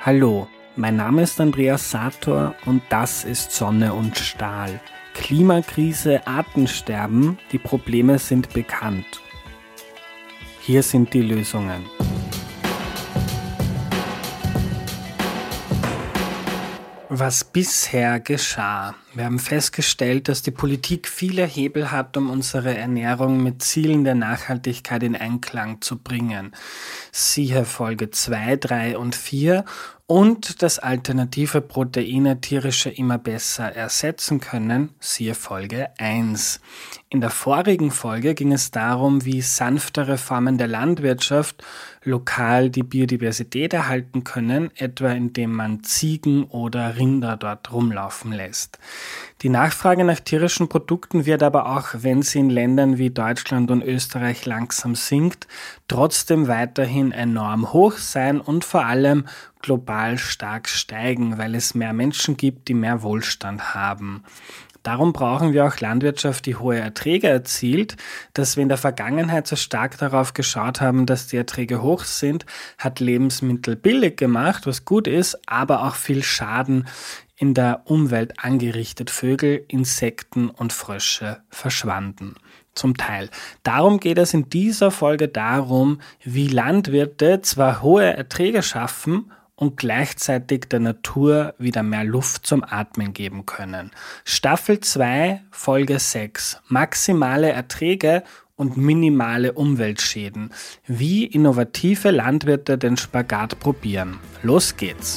Hallo, mein Name ist Andreas Sator und das ist Sonne und Stahl. Klimakrise, Artensterben, die Probleme sind bekannt. Hier sind die Lösungen. Was bisher geschah. Wir haben festgestellt, dass die Politik viele Hebel hat, um unsere Ernährung mit Zielen der Nachhaltigkeit in Einklang zu bringen. Siehe Folge 2, 3 und 4 und dass alternative Proteine tierische immer besser ersetzen können, siehe Folge 1. In der vorigen Folge ging es darum, wie sanftere Formen der Landwirtschaft lokal die Biodiversität erhalten können, etwa indem man Ziegen oder Rinder dort rumlaufen lässt. Die Nachfrage nach tierischen Produkten wird aber auch, wenn sie in Ländern wie Deutschland und Österreich langsam sinkt, trotzdem weiterhin enorm hoch sein und vor allem global stark steigen, weil es mehr Menschen gibt, die mehr Wohlstand haben. Darum brauchen wir auch Landwirtschaft, die hohe Erträge erzielt. Dass wir in der Vergangenheit so stark darauf geschaut haben, dass die Erträge hoch sind, hat Lebensmittel billig gemacht, was gut ist, aber auch viel Schaden in der Umwelt angerichtet. Vögel, Insekten und Frösche verschwanden. Zum Teil. Darum geht es in dieser Folge darum, wie Landwirte zwar hohe Erträge schaffen und gleichzeitig der Natur wieder mehr Luft zum Atmen geben können. Staffel 2, Folge 6. Maximale Erträge und minimale Umweltschäden. Wie innovative Landwirte den Spagat probieren. Los geht's!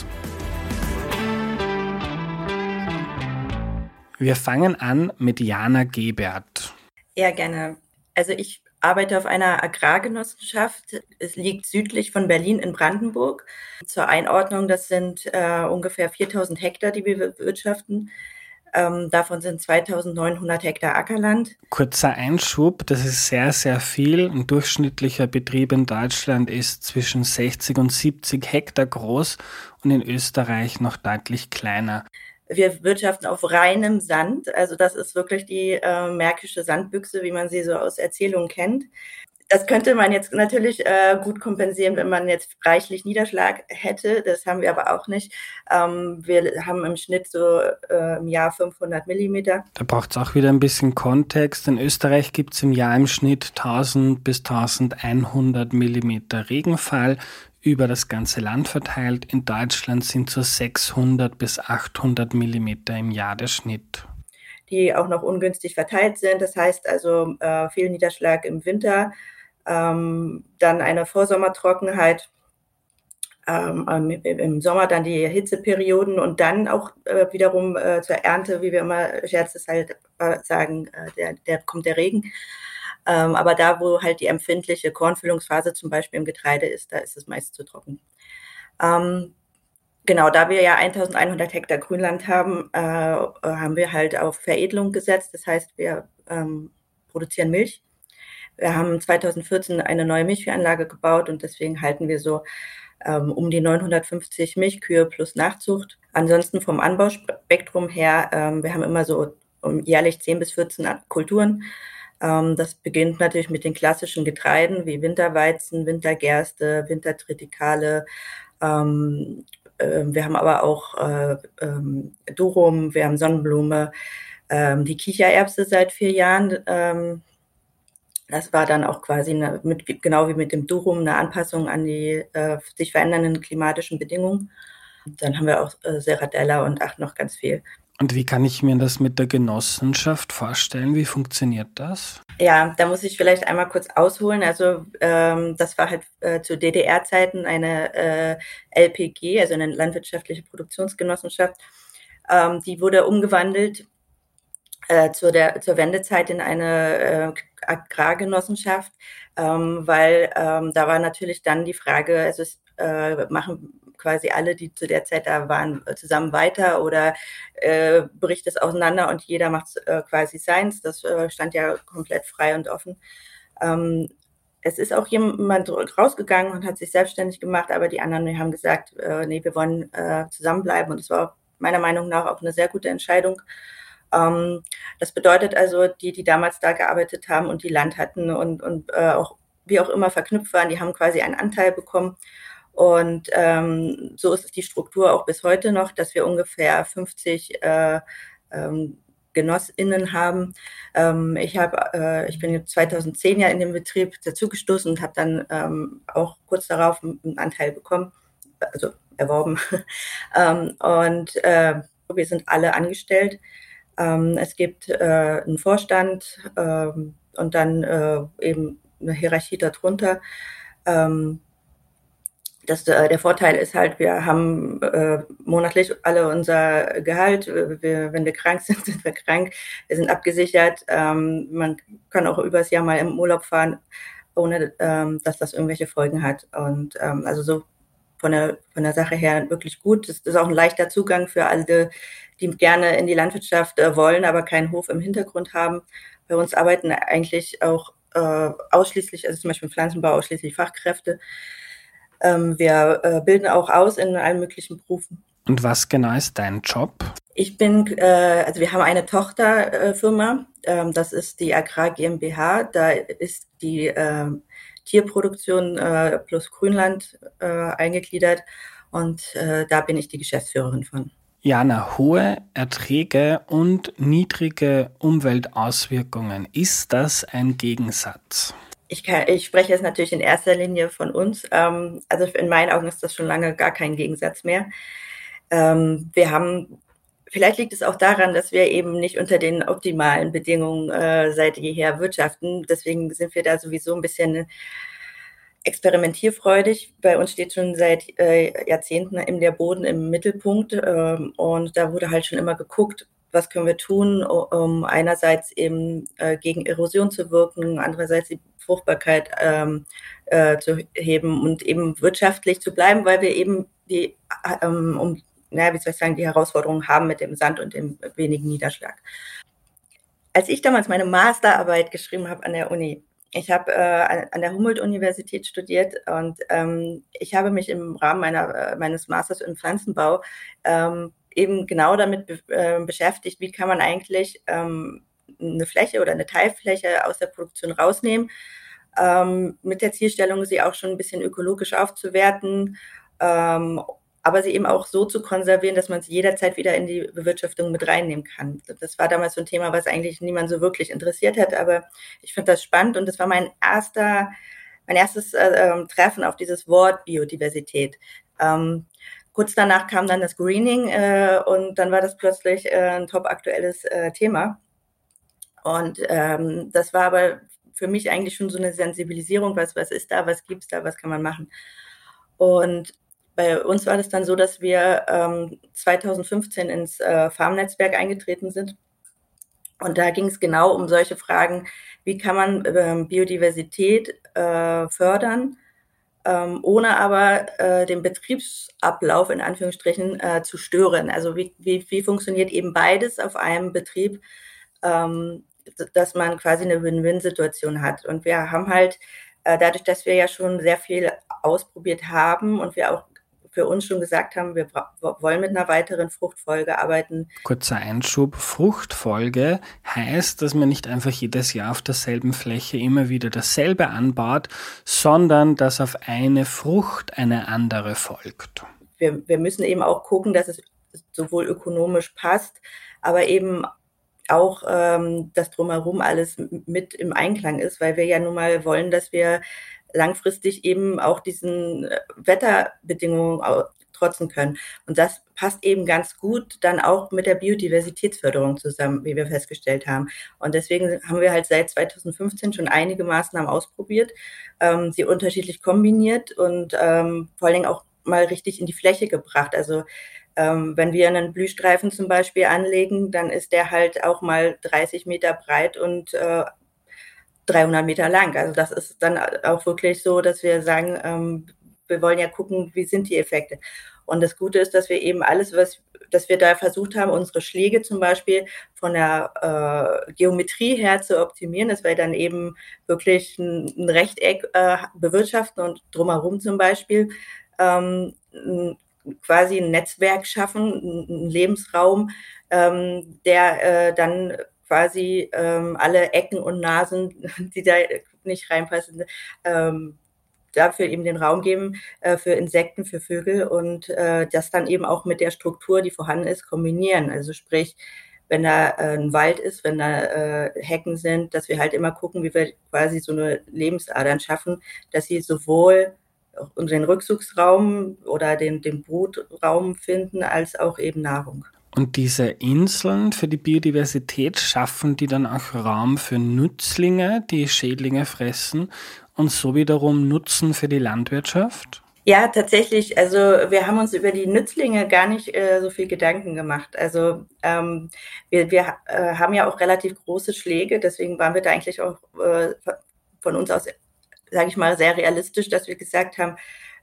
Wir fangen an mit Jana Gebert. Ja, gerne. Also ich arbeite auf einer Agrargenossenschaft. Es liegt südlich von Berlin in Brandenburg. Zur Einordnung, das sind ungefähr 4.000 Hektar, die wir bewirtschaften. Davon sind 2.900 Hektar Ackerland. Kurzer Einschub, das ist sehr, sehr viel. Ein durchschnittlicher Betrieb in Deutschland ist zwischen 60 und 70 Hektar groß und in Österreich noch deutlich kleiner. Wir wirtschaften auf reinem Sand, also das ist wirklich die märkische Sandbüchse, wie man sie so aus Erzählungen kennt. Das könnte man jetzt natürlich gut kompensieren, wenn man jetzt reichlich Niederschlag hätte. Das haben wir aber auch nicht. Wir haben im Schnitt so im Jahr 500 Millimeter. Da braucht es auch wieder ein bisschen Kontext. In Österreich gibt es im Jahr im Schnitt 1000 bis 1100 Millimeter Regenfall über das ganze Land verteilt. In Deutschland sind so 600 bis 800 Millimeter im Jahr der Schnitt. Die auch noch ungünstig verteilt sind. Das heißt also viel Niederschlag im Winter, dann eine Vorsommertrockenheit, im Sommer dann die Hitzeperioden und dann auch wiederum zur Ernte, wie wir immer scherzeshalber sagen, kommt der Regen. Aber da, wo halt die empfindliche Kornfüllungsphase zum Beispiel im Getreide ist, da ist es meist zu trocken. Genau, da wir ja 1.100 Hektar Grünland haben, haben wir halt auf Veredelung gesetzt. Das heißt, wir produzieren Milch. Wir haben 2014 eine neue Milchviehanlage gebaut und deswegen halten wir so um die 950 Milchkühe plus Nachzucht. Ansonsten vom Anbauspektrum her, wir haben immer so jährlich 10 bis 14 Kulturen. Das beginnt natürlich mit den klassischen Getreiden wie Winterweizen, Wintergerste, Wintertritikale. Wir haben aber auch Durum, wir haben Sonnenblume, die Kichererbse seit 4 Jahren. Das war dann auch quasi genau wie mit dem Durum eine Anpassung an die sich verändernden klimatischen Bedingungen. Dann haben wir auch Serradella und noch ganz viel. Und wie kann ich mir das mit der Genossenschaft vorstellen? Wie funktioniert das? Ja, da muss ich vielleicht einmal kurz ausholen. Also das war halt zu DDR-Zeiten eine LPG, also eine landwirtschaftliche Produktionsgenossenschaft. Die wurde umgewandelt zur Wendezeit in eine Agrargenossenschaft, weil da war natürlich dann die Frage, also machen quasi alle, die zu der Zeit da waren, zusammen weiter oder bricht es auseinander und jeder macht quasi seins. Das stand ja komplett frei und offen. Es ist auch jemand rausgegangen und hat sich selbstständig gemacht, aber die anderen haben gesagt, nee, wir wollen zusammenbleiben und es war meiner Meinung nach auch eine sehr gute Entscheidung. Das bedeutet also, die damals da gearbeitet haben und die Land hatten und auch wie auch immer verknüpft waren, die haben quasi einen Anteil bekommen. Und so ist die Struktur auch bis heute noch, dass wir ungefähr 50 GenossInnen haben. Ich bin 2010 ja in den Betrieb dazugestoßen und habe dann auch kurz darauf einen Anteil bekommen, also erworben. Und wir sind alle angestellt. Es gibt einen Vorstand und dann eben eine Hierarchie darunter. Der Vorteil ist halt, wir haben monatlich alle unser Gehalt. Wenn wir krank sind, sind wir krank. Wir sind abgesichert. Man kann auch übers Jahr mal im Urlaub fahren, ohne dass das irgendwelche Folgen hat. Und also so von der Sache her wirklich gut. Das ist auch ein leichter Zugang für alle, die gerne in die Landwirtschaft wollen, aber keinen Hof im Hintergrund haben. Bei uns arbeiten eigentlich auch ausschließlich, also zum Beispiel im Pflanzenbau, ausschließlich Fachkräfte. Wir bilden auch aus in allen möglichen Berufen. Und was genau ist dein Job? Also wir haben eine Tochterfirma, das ist die Agrar GmbH. Da ist die Tierproduktion plus Grünland eingegliedert und da bin ich die Geschäftsführerin von. Jana, hohe Erträge und niedrige Umweltauswirkungen. Ist das ein Gegensatz? Ich spreche jetzt natürlich in erster Linie von uns. Also in meinen Augen ist das schon lange gar kein Gegensatz mehr. Vielleicht liegt es auch daran, dass wir eben nicht unter den optimalen Bedingungen seit jeher wirtschaften. Deswegen sind wir da sowieso ein bisschen experimentierfreudig. Bei uns steht schon seit Jahrzehnten eben der Boden im Mittelpunkt und da wurde halt schon immer geguckt, was können wir tun, um einerseits eben gegen Erosion zu wirken, andererseits die Fruchtbarkeit zu heben und eben wirtschaftlich zu bleiben, weil wir eben die Herausforderungen haben mit dem Sand und dem wenigen Niederschlag. Als ich damals meine Masterarbeit geschrieben habe an der Uni, ich habe an der Humboldt-Universität studiert und ich habe mich im Rahmen meines Masters im Pflanzenbau eben genau damit beschäftigt, wie kann man eigentlich eine Fläche oder eine Teilfläche aus der Produktion rausnehmen, mit der Zielstellung, sie auch schon ein bisschen ökologisch aufzuwerten, aber sie eben auch so zu konservieren, dass man sie jederzeit wieder in die Bewirtschaftung mit reinnehmen kann. Das war damals so ein Thema, was eigentlich niemand so wirklich interessiert hat, aber ich finde das spannend und das war mein erstes Treffen auf dieses Wort Biodiversität. Kurz danach kam dann das Greening und dann war das plötzlich ein top aktuelles Thema. Und das war aber für mich eigentlich schon so eine Sensibilisierung, was ist da, was gibt's da, was kann man machen. Und bei uns war das dann so, dass wir 2015 ins Farmnetzwerk eingetreten sind. Und da ging es genau um solche Fragen, wie kann man Biodiversität fördern, ohne aber den Betriebsablauf in Anführungsstrichen zu stören. Also wie funktioniert eben beides auf einem Betrieb, dass man quasi eine Win-Win-Situation hat. Und wir haben halt dadurch, dass wir ja schon sehr viel ausprobiert haben und wir auch für uns schon gesagt haben, wir wollen mit einer weiteren Fruchtfolge arbeiten. Kurzer Einschub. Fruchtfolge heißt, dass man nicht einfach jedes Jahr auf derselben Fläche immer wieder dasselbe anbaut, sondern dass auf eine Frucht eine andere folgt. Wir müssen eben auch gucken, dass es sowohl ökonomisch passt, aber eben auch das Drumherum alles mit im Einklang ist, weil wir ja nun mal wollen, dass wir langfristig eben auch diesen Wetterbedingungen trotzen können. Und das passt eben ganz gut dann auch mit der Biodiversitätsförderung zusammen, wie wir festgestellt haben. Und deswegen haben wir halt seit 2015 schon einige Maßnahmen ausprobiert, sie unterschiedlich kombiniert und vor allen Dingen auch mal richtig in die Fläche gebracht. Also wenn wir einen Blühstreifen zum Beispiel anlegen, dann ist der halt auch mal 30 Meter breit und 300 Meter lang. Also das ist dann auch wirklich so, dass wir sagen, wir wollen ja gucken, wie sind die Effekte. Und das Gute ist, dass wir eben alles, dass wir da versucht haben, unsere Schläge zum Beispiel von der Geometrie her zu optimieren, dass wir dann eben wirklich ein Rechteck bewirtschaften und drumherum zum Beispiel quasi ein Netzwerk schaffen, einen Lebensraum, der dann quasi alle Ecken und Nasen, die da nicht reinpassen, dafür eben den Raum geben für Insekten, für Vögel und das dann eben auch mit der Struktur, die vorhanden ist, kombinieren. Also sprich, wenn da ein Wald ist, wenn da Hecken sind, dass wir halt immer gucken, wie wir quasi so eine Lebensadern schaffen, dass sie sowohl den Rückzugsraum oder den Brutraum finden, als auch eben Nahrung. Und diese Inseln für die Biodiversität, schaffen die dann auch Raum für Nützlinge, die Schädlinge fressen und so wiederum Nutzen für die Landwirtschaft? Ja, tatsächlich. Also wir haben uns über die Nützlinge gar nicht so viel Gedanken gemacht. Also wir haben ja auch relativ große Schläge, deswegen waren wir da eigentlich auch von uns aus, sage ich mal, sehr realistisch, dass wir gesagt haben,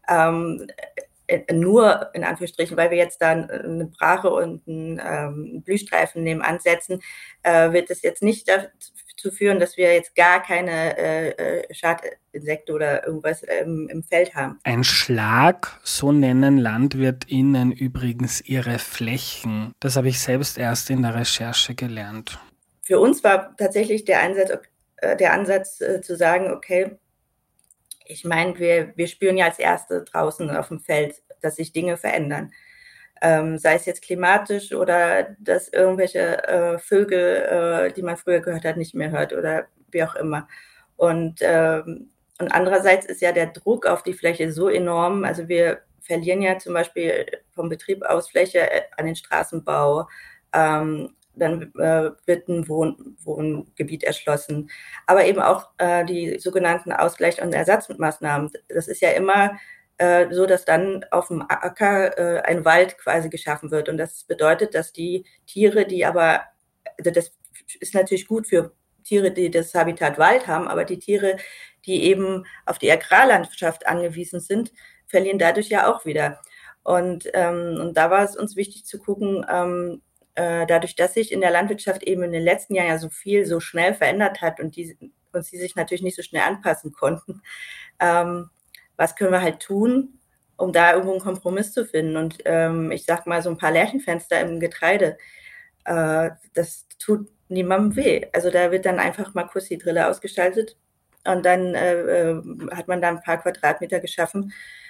nur in Anführungsstrichen, weil wir jetzt da eine Brache und einen Blühstreifen nebenan setzen, wird es jetzt nicht dazu führen, dass wir jetzt gar keine Schadinsekte oder irgendwas im Feld haben. Ein Schlag, so nennen LandwirtInnen übrigens ihre Flächen. Das habe ich selbst erst in der Recherche gelernt. Für uns war tatsächlich der Ansatz zu sagen, okay, ich meine, wir spüren ja als Erste draußen auf dem Feld, dass sich Dinge verändern. Sei es jetzt klimatisch oder dass irgendwelche Vögel, die man früher gehört hat, nicht mehr hört oder wie auch immer. Und andererseits ist ja der Druck auf die Fläche so enorm. Also wir verlieren ja zum Beispiel vom Betrieb aus Fläche an den Straßenbau. Dann wird ein Wohngebiet erschlossen. Aber eben auch die sogenannten Ausgleich- und Ersatzmaßnahmen. Das ist ja immer so, dass dann auf dem Acker ein Wald quasi geschaffen wird. Und das bedeutet, dass die Tiere, also das ist natürlich gut für Tiere, die das Habitat Wald haben, aber die Tiere, die eben auf die Agrarlandschaft angewiesen sind, verlieren dadurch ja auch wieder. Und da war es uns wichtig zu gucken, dadurch, dass sich in der Landwirtschaft eben in den letzten Jahren ja so schnell verändert hat und sie sich natürlich nicht so schnell anpassen konnten, was können wir halt tun, um da irgendwo einen Kompromiss zu finden. Und ich sag mal, so ein paar Lärchenfenster im Getreide, das tut niemandem weh. Also da wird dann einfach mal kurz die Drille ausgeschaltet und dann hat man da ein paar Quadratmeter geschaffen.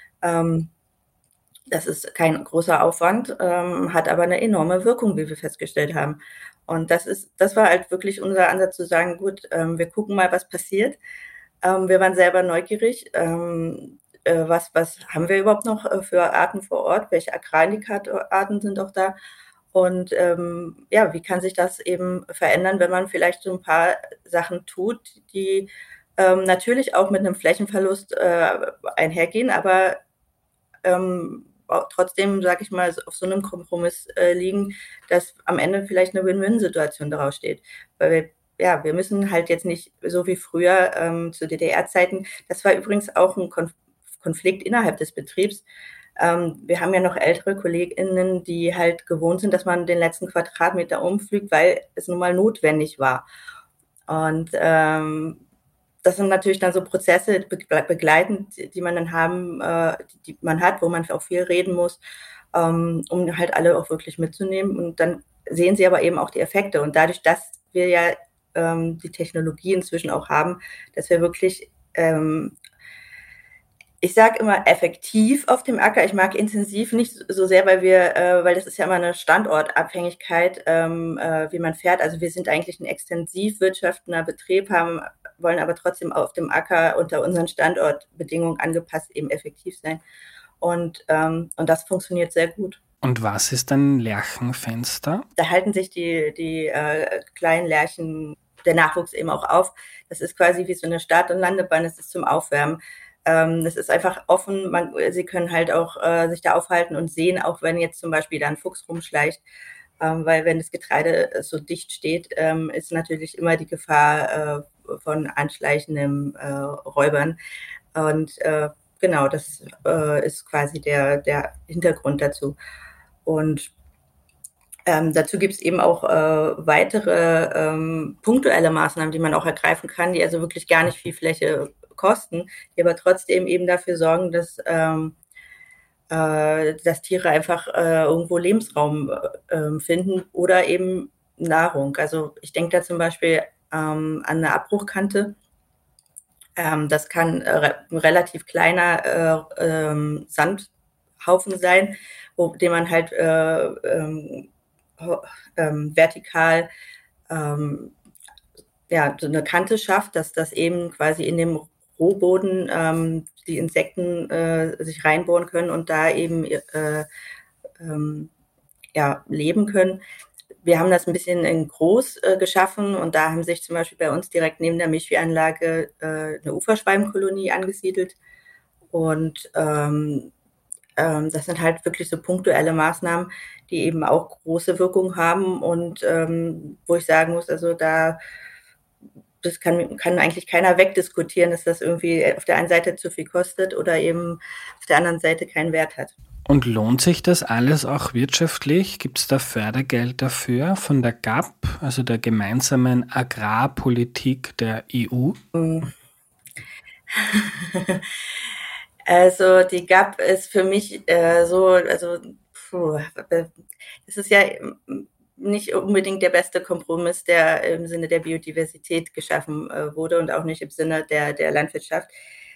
Das ist kein großer Aufwand, hat aber eine enorme Wirkung, wie wir festgestellt haben. Und das war halt wirklich unser Ansatz zu sagen, gut, wir gucken mal, was passiert. Wir waren selber neugierig. Was haben wir überhaupt noch für Arten vor Ort? Welche Agrarindikatorarten sind auch da? Und wie kann sich das eben verändern, wenn man vielleicht so ein paar Sachen tut, die natürlich auch mit einem Flächenverlust einhergehen, aber trotzdem, sage ich mal, auf so einem Kompromiss liegen, dass am Ende vielleicht eine Win-Win-Situation daraus steht. Weil wir müssen halt jetzt nicht so wie früher zu DDR-Zeiten. Das war übrigens auch ein Konflikt innerhalb des Betriebs. Wir haben ja noch ältere KollegInnen, die halt gewohnt sind, dass man den letzten Quadratmeter umpflügt, weil es nun mal notwendig war. Und das sind natürlich dann so Prozesse begleitend, die man dann die man hat, wo man auch viel reden muss, um halt alle auch wirklich mitzunehmen. Und dann sehen sie aber eben auch die Effekte. Und dadurch, dass wir ja die Technologie inzwischen auch haben, dass wir wirklich, ich sage immer effektiv auf dem Acker. Ich mag intensiv nicht so sehr, weil das ist ja immer eine Standortabhängigkeit, wie man fährt. Also wir sind eigentlich ein extensiv wirtschaftender Betrieb, wollen aber trotzdem auf dem Acker unter unseren Standortbedingungen angepasst eben effektiv sein. Und das funktioniert sehr gut. Und was ist ein Lerchenfenster? Da halten sich die kleinen Lerchen, der Nachwuchs eben auch auf. Das ist quasi wie so eine Start- und Landebahn, das ist zum Aufwärmen. Das ist einfach offen, sie können halt auch sich da aufhalten und sehen, auch wenn jetzt zum Beispiel da ein Fuchs rumschleicht, weil wenn das Getreide so dicht steht, ist natürlich immer die Gefahr von anschleichenden Räubern. Und genau, das ist quasi der Hintergrund dazu. Und dazu gibt es eben auch weitere punktuelle Maßnahmen, die man auch ergreifen kann, die also wirklich gar nicht viel Fläche kosten, die aber trotzdem eben dafür sorgen, dass Tiere einfach irgendwo Lebensraum finden oder eben Nahrung. Also ich denke da zum Beispiel an eine Abbruchkante. Das kann ein relativ kleiner Sandhaufen sein, den man halt vertikal so eine Kante schafft, dass das eben quasi in dem Rohboden die Insekten sich reinbohren können und da eben leben können. Wir haben das ein bisschen in groß geschaffen und da haben sich zum Beispiel bei uns direkt neben der Milchviehanlage eine Uferschwalbenkolonie angesiedelt. Und das sind halt wirklich so punktuelle Maßnahmen, die eben auch große Wirkung haben und wo ich sagen muss, also das kann eigentlich keiner wegdiskutieren, dass das irgendwie auf der einen Seite zu viel kostet oder eben auf der anderen Seite keinen Wert hat. Und lohnt sich das alles auch wirtschaftlich? Gibt es da Fördergeld dafür von der GAP, also der gemeinsamen Agrarpolitik der EU? Also die GAP ist für mich es ist ja nicht unbedingt der beste Kompromiss, der im Sinne der Biodiversität geschaffen wurde und auch nicht im Sinne der Landwirtschaft.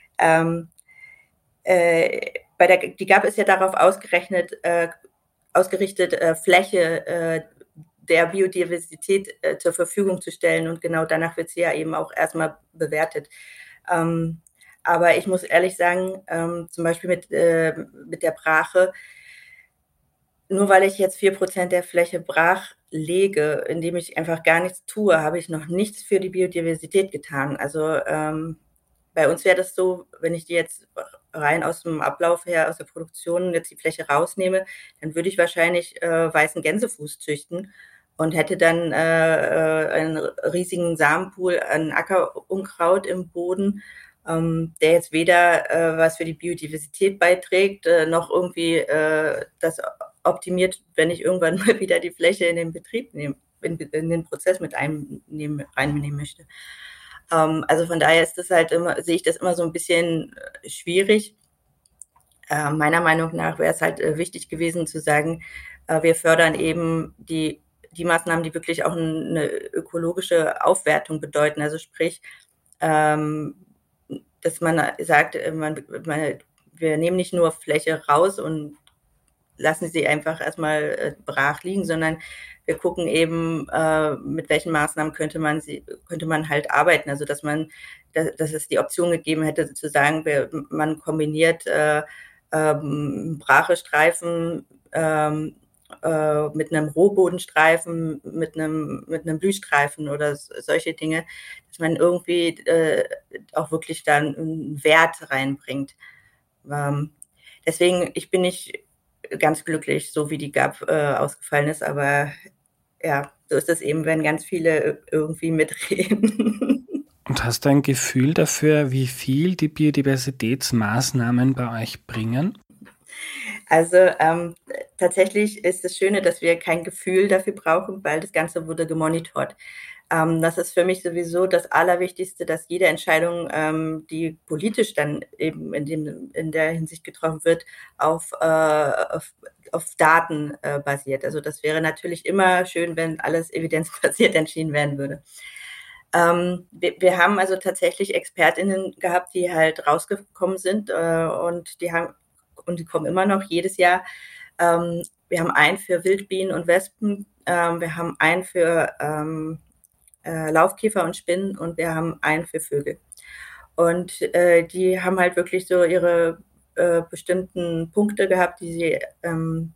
Die GAP ist ja darauf ausgerichtet, Fläche der Biodiversität zur Verfügung zu stellen und genau danach wird sie ja eben auch erstmal bewertet. Aber ich muss ehrlich sagen, zum Beispiel mit der Brache, nur weil ich jetzt 4% der Fläche brach lege, indem ich einfach gar nichts tue, habe ich noch nichts für die Biodiversität getan. Also bei uns wäre das so, wenn ich die jetzt rein aus dem Ablauf her, aus der Produktion jetzt die Fläche rausnehme, dann würde ich wahrscheinlich weißen Gänsefuß züchten und hätte dann einen riesigen Samenpool an Ackerunkraut im Boden, der jetzt weder was für die Biodiversität beiträgt, noch irgendwie das optimiert, wenn ich irgendwann mal wieder die Fläche in den Betrieb in den Prozess mit reinnehmen möchte. Also von daher ist das halt sehe ich das immer so ein bisschen schwierig. Meiner Meinung nach wäre es halt wichtig gewesen zu sagen, wir fördern eben die Maßnahmen, die wirklich auch eine ökologische Aufwertung bedeuten. Also sprich, dass man sagt, wir nehmen nicht nur Fläche raus und lassen sie einfach erstmal brach liegen, sondern wir gucken eben, mit welchen Maßnahmen könnte man halt arbeiten. Also dass es die Option gegeben hätte, zu sagen, man kombiniert Brachestreifen mit einem Rohbodenstreifen, mit einem Blühstreifen oder solche Dinge, dass man irgendwie auch wirklich dann einen Wert reinbringt. Deswegen, ich bin nicht ganz glücklich, so wie die GAP ausgefallen ist, aber ja, so ist es eben, wenn ganz viele irgendwie mitreden. Und hast du ein Gefühl dafür, wie viel die Biodiversitätsmaßnahmen bei euch bringen? Also tatsächlich ist das Schöne, dass wir kein Gefühl dafür brauchen, weil das Ganze wurde gemonitort. Das ist für mich sowieso das Allerwichtigste, dass jede Entscheidung, die politisch dann eben in der Hinsicht getroffen wird, auf Daten basiert. Also das wäre natürlich immer schön, wenn alles evidenzbasiert entschieden werden würde. Wir haben also tatsächlich ExpertInnen gehabt, die halt rausgekommen sind und die kommen immer noch jedes Jahr. Wir haben einen für Wildbienen und Wespen, wir haben einen für Laufkäfer und Spinnen und wir haben einen für Vögel. Und die haben halt wirklich so ihre bestimmten Punkte gehabt, die sie dann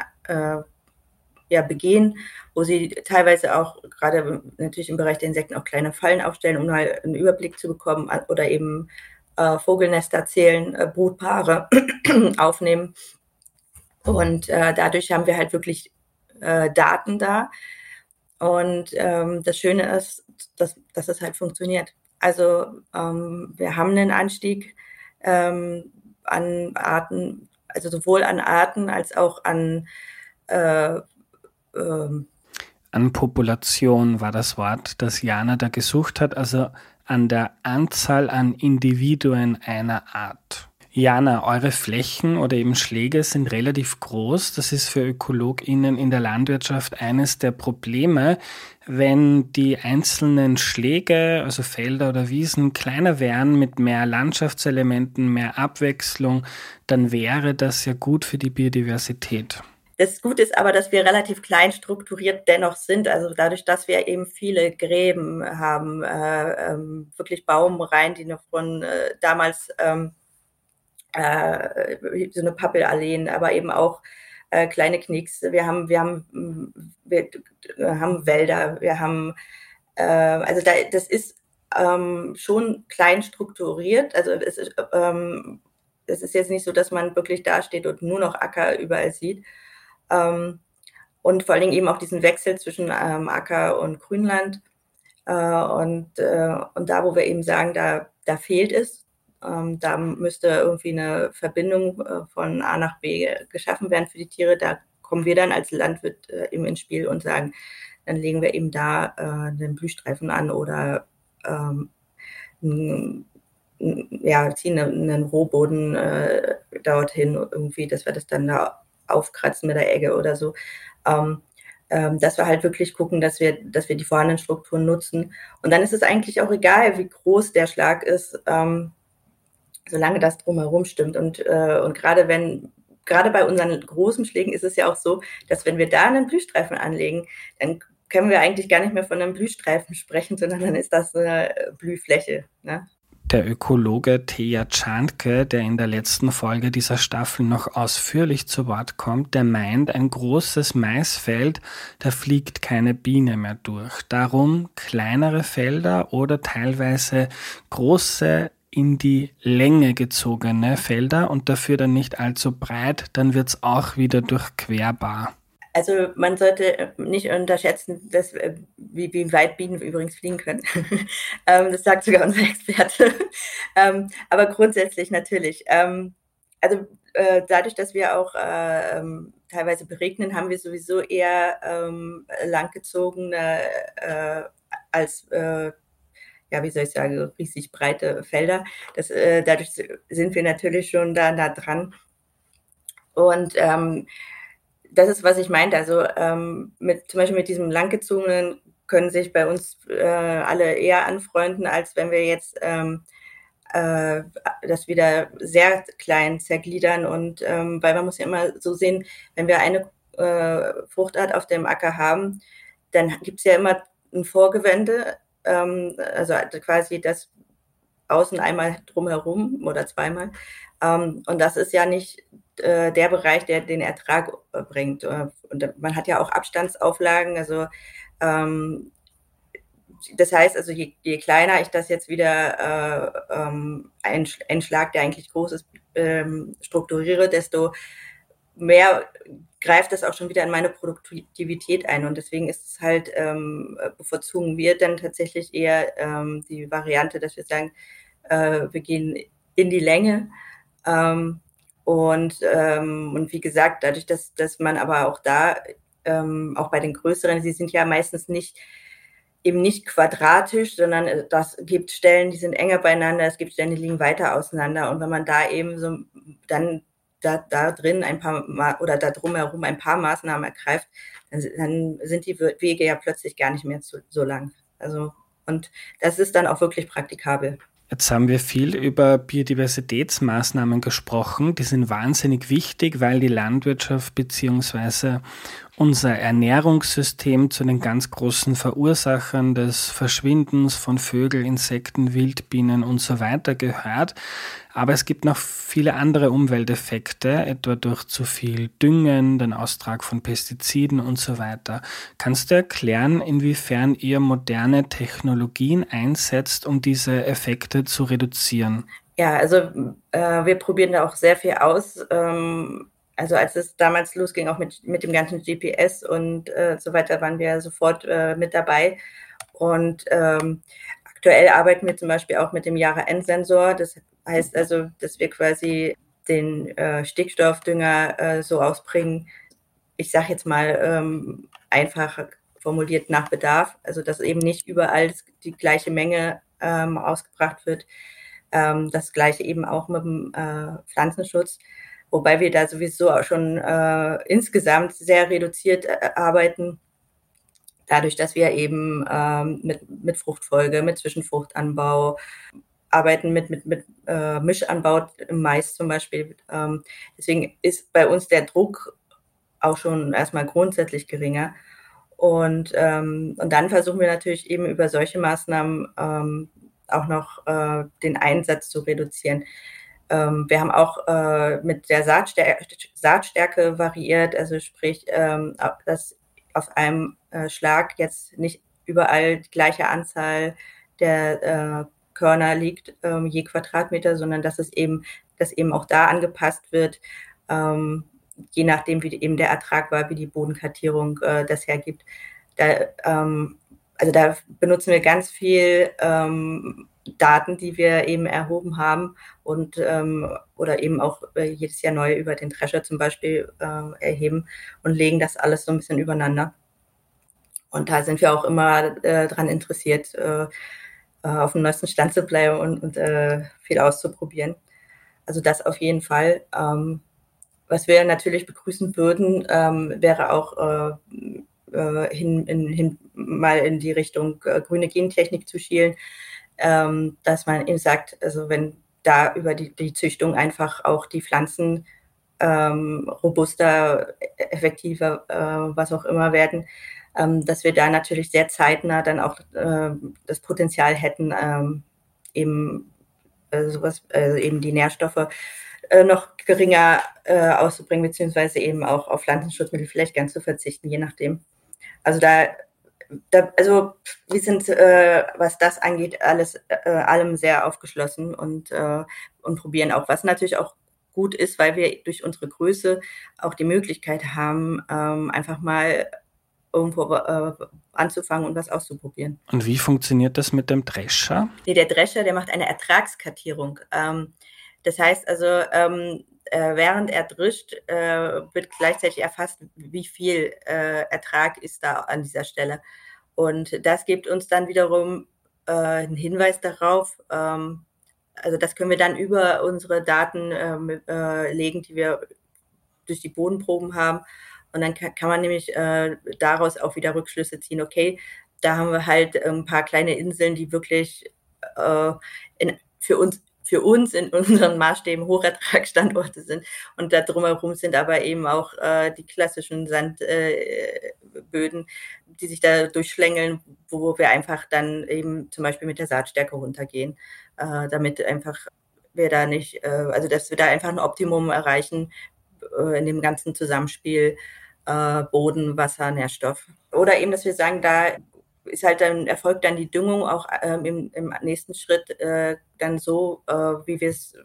begehen, wo sie teilweise auch gerade natürlich im Bereich der Insekten auch kleine Fallen aufstellen, um mal einen Überblick zu bekommen oder eben Vogelnester zählen, Brutpaare aufnehmen. Und dadurch haben wir halt wirklich Daten da. Und das Schöne ist, dass es halt funktioniert. Also wir haben einen Anstieg an Arten, also sowohl an Arten als auch an Population war das Wort, das Jana da gesucht hat, also an der Anzahl an Individuen einer Art. Jana, eure Flächen oder eben Schläge sind relativ groß. Das ist für ÖkologInnen in der Landwirtschaft eines der Probleme. Wenn die einzelnen Schläge, also Felder oder Wiesen, kleiner wären mit mehr Landschaftselementen, mehr Abwechslung, dann wäre das ja gut für die Biodiversität. Das Gute ist aber, dass wir relativ klein strukturiert dennoch sind. Also dadurch, dass wir eben viele Gräben haben, wirklich Baumreihen, die noch von damals so eine Pappelalleen, aber eben auch kleine Knicks. Wir haben Wälder, wir haben also das ist schon klein strukturiert. Also es ist jetzt nicht so, dass man wirklich dasteht und nur noch Acker überall sieht. Und vor allen Dingen eben auch diesen Wechsel zwischen Acker und Grünland. Und da, wo wir eben sagen, da fehlt es, da müsste irgendwie eine Verbindung von A nach B geschaffen werden für die Tiere. Da kommen wir dann als Landwirt eben ins Spiel und sagen, dann legen wir eben da einen Blühstreifen an oder ziehen einen Rohboden dorthin irgendwie, dass wir das dann da aufkratzen mit der Egge oder so. Dass wir halt wirklich gucken, dass wir die vorhandenen Strukturen nutzen. Und dann ist es eigentlich auch egal, wie groß der Schlag ist, solange das drumherum stimmt. Und gerade bei unseren großen Schlägen ist es ja auch so, dass wenn wir da einen Blühstreifen anlegen, dann können wir eigentlich gar nicht mehr von einem Blühstreifen sprechen, sondern dann ist das eine Blühfläche. Ne? Der Ökologe Teja Tschandke, der in der letzten Folge dieser Staffel noch ausführlich zu Wort kommt, der meint, ein großes Maisfeld, da fliegt keine Biene mehr durch. Darum kleinere Felder oder teilweise große in die Länge gezogene Felder und dafür dann nicht allzu breit, dann wird's auch wieder durchquerbar. Also man sollte nicht unterschätzen, wie weit Bienen übrigens fliegen können. Das sagt sogar unser Experte. Aber grundsätzlich natürlich. Dadurch, dass wir auch teilweise beregnen, haben wir sowieso eher langgezogene als wie soll ich sagen, riesig breite Felder. Dadurch sind wir natürlich schon da nah dran. Und das ist, was ich meinte. Also zum Beispiel mit diesem langgezogenen können sich bei uns alle eher anfreunden, als wenn wir jetzt das wieder sehr klein zergliedern. Und weil man muss ja immer so sehen, wenn wir eine Fruchtart auf dem Acker haben, dann gibt es ja immer ein Vorgewende, also quasi das außen einmal drumherum oder zweimal. Und das ist ja nicht der Bereich, der den Ertrag bringt. Und man hat ja auch Abstandsauflagen. Also das heißt, also je kleiner ich das jetzt wieder einen Schlag, der eigentlich groß ist, strukturiere, desto mehr greift das auch schon wieder in meine Produktivität ein. Und deswegen ist es halt, bevorzugen wir dann tatsächlich eher die Variante, dass wir sagen, wir gehen in die Länge. Und wie gesagt, dadurch, dass man aber auch da, auch bei den größeren, sie sind ja meistens eben nicht quadratisch, sondern das gibt Stellen, die sind enger beieinander, es gibt Stellen, die liegen weiter auseinander. Und wenn man da eben so dann da drin oder da drumherum ein paar Maßnahmen ergreift, dann sind die Wege ja plötzlich gar nicht mehr so lang. Also, und das ist dann auch wirklich praktikabel. Jetzt haben wir viel über Biodiversitätsmaßnahmen gesprochen. Die sind wahnsinnig wichtig, weil die Landwirtschaft bzw. unser Ernährungssystem zu den ganz großen Verursachern des Verschwindens von Vögeln, Insekten, Wildbienen und so weiter gehört. Aber es gibt noch viele andere Umwelteffekte, etwa durch zu viel Düngen, den Austrag von Pestiziden und so weiter. Kannst du erklären, inwiefern ihr moderne Technologien einsetzt, um diese Effekte zu reduzieren? Ja, also wir probieren da auch sehr viel aus. Also als es damals losging, auch mit dem ganzen GPS und so weiter, waren wir sofort mit dabei. Und aktuell arbeiten wir zum Beispiel auch mit dem Jahre-N-Sensor. Das heißt also, dass wir quasi den Stickstoffdünger so ausbringen, ich sage jetzt mal einfach formuliert nach Bedarf, also dass eben nicht überall die gleiche Menge ausgebracht wird. Das Gleiche eben auch mit dem Pflanzenschutz, wobei wir da sowieso auch schon insgesamt sehr reduziert arbeiten, dadurch, dass wir eben mit Fruchtfolge, mit Zwischenfruchtanbau arbeiten, mit Mischanbau im Mais zum Beispiel. Deswegen ist bei uns der Druck auch schon erstmal grundsätzlich geringer. Und dann versuchen wir natürlich eben über solche Maßnahmen auch noch den Einsatz zu reduzieren. Wir haben auch mit der Saatstärke variiert, also sprich, dass auf einem Schlag jetzt nicht überall die gleiche Anzahl der Körner liegt je Quadratmeter, sondern dass eben auch da angepasst wird, je nachdem, wie eben der Ertrag war, wie die Bodenkartierung das hergibt. Also da benutzen wir ganz viel Daten, die wir eben erhoben haben und oder eben auch jedes Jahr neu über den Drescher zum Beispiel erheben und legen das alles so ein bisschen übereinander. Und da sind wir auch immer dran interessiert, auf dem neuesten Stand zu bleiben und viel auszuprobieren. Also das auf jeden Fall. Was wir natürlich begrüßen würden, wäre auch mal in die Richtung grüne Gentechnik zu schielen, dass man eben sagt, also wenn da über die Züchtung einfach auch die Pflanzen robuster, effektiver, was auch immer werden, dass wir da natürlich sehr zeitnah dann auch das Potenzial hätten, eben eben die Nährstoffe noch geringer auszubringen, beziehungsweise eben auch auf Pflanzenschutzmittel vielleicht ganz zu verzichten, je nachdem. Also also wir sind, was das angeht, allem sehr aufgeschlossen und probieren auch, was natürlich auch gut ist, weil wir durch unsere Größe auch die Möglichkeit haben, einfach mal irgendwo anzufangen und was auszuprobieren. Und wie funktioniert das mit dem Drescher? Nee, der Drescher, der macht eine Ertragskartierung. Das heißt also, während er drischt, wird gleichzeitig erfasst, wie viel Ertrag ist da an dieser Stelle. Und das gibt uns dann wiederum einen Hinweis darauf, also das können wir dann über unsere Daten legen, die wir durch die Bodenproben haben. Und dann kann man nämlich daraus auch wieder Rückschlüsse ziehen. Okay, da haben wir halt ein paar kleine Inseln, die wirklich für uns in unseren Maßstäben Hochertragsstandorte sind. Und da drumherum sind aber eben auch die klassischen Sandböden, die sich da durchschlängeln, wo wir einfach dann eben zum Beispiel mit der Saatstärke runtergehen, damit einfach wir da nicht, also dass wir da einfach ein Optimum erreichen in dem ganzen Zusammenspiel Boden, Wasser, Nährstoff. Oder eben, dass wir sagen, da ist halt dann, erfolgt dann die Düngung auch im nächsten Schritt dann so, wie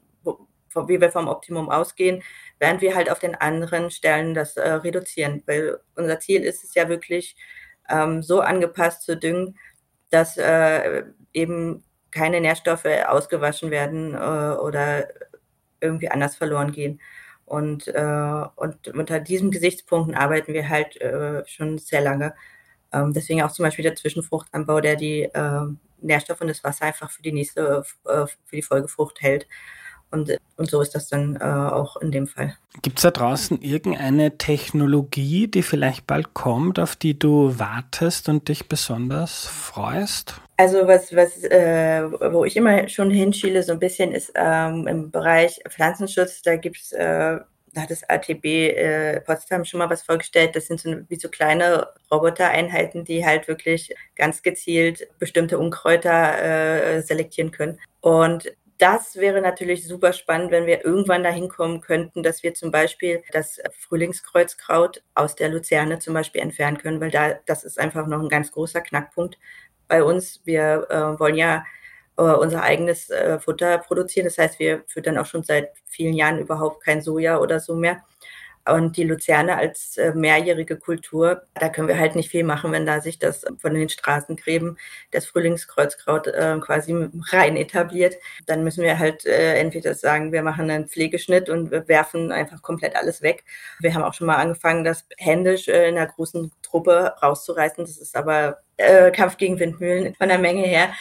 wir vom Optimum ausgehen, während wir halt auf den anderen Stellen das reduzieren. Weil unser Ziel ist es ja wirklich, so angepasst zu düngen, dass eben keine Nährstoffe ausgewaschen werden oder irgendwie anders verloren gehen. Und unter diesen Gesichtspunkten arbeiten wir halt schon sehr lange. Deswegen auch zum Beispiel der Zwischenfruchtanbau, der die Nährstoffe und das Wasser einfach für die Folgefrucht hält. Und so ist das dann auch in dem Fall. Gibt es da draußen irgendeine Technologie, die vielleicht bald kommt, auf die du wartest und dich besonders freust? Also wo ich immer schon hinschiele so ein bisschen ist im Bereich Pflanzenschutz, da gibt's da hat das ATB Potsdam schon mal was vorgestellt. Das sind wie so kleine Robotereinheiten, die halt wirklich ganz gezielt bestimmte Unkräuter selektieren können. Und das wäre natürlich super spannend, wenn wir irgendwann dahin kommen könnten, dass wir zum Beispiel das Frühlingskreuzkraut aus der Luzerne zum Beispiel entfernen können, weil das ist einfach noch ein ganz großer Knackpunkt bei uns. Wir wollen ja unser eigenes Futter produzieren. Das heißt, wir füttern auch schon seit vielen Jahren überhaupt kein Soja oder so mehr. Und die Luzerne als mehrjährige Kultur, da können wir halt nicht viel machen, wenn da sich das von den Straßengräben das Frühlingskreuzkraut quasi rein etabliert. Dann müssen wir halt entweder sagen, wir machen einen Pflegeschnitt und wir werfen einfach komplett alles weg. Wir haben auch schon mal angefangen, das händisch in einer großen Truppe rauszureißen. Das ist aber Kampf gegen Windmühlen von der Menge her.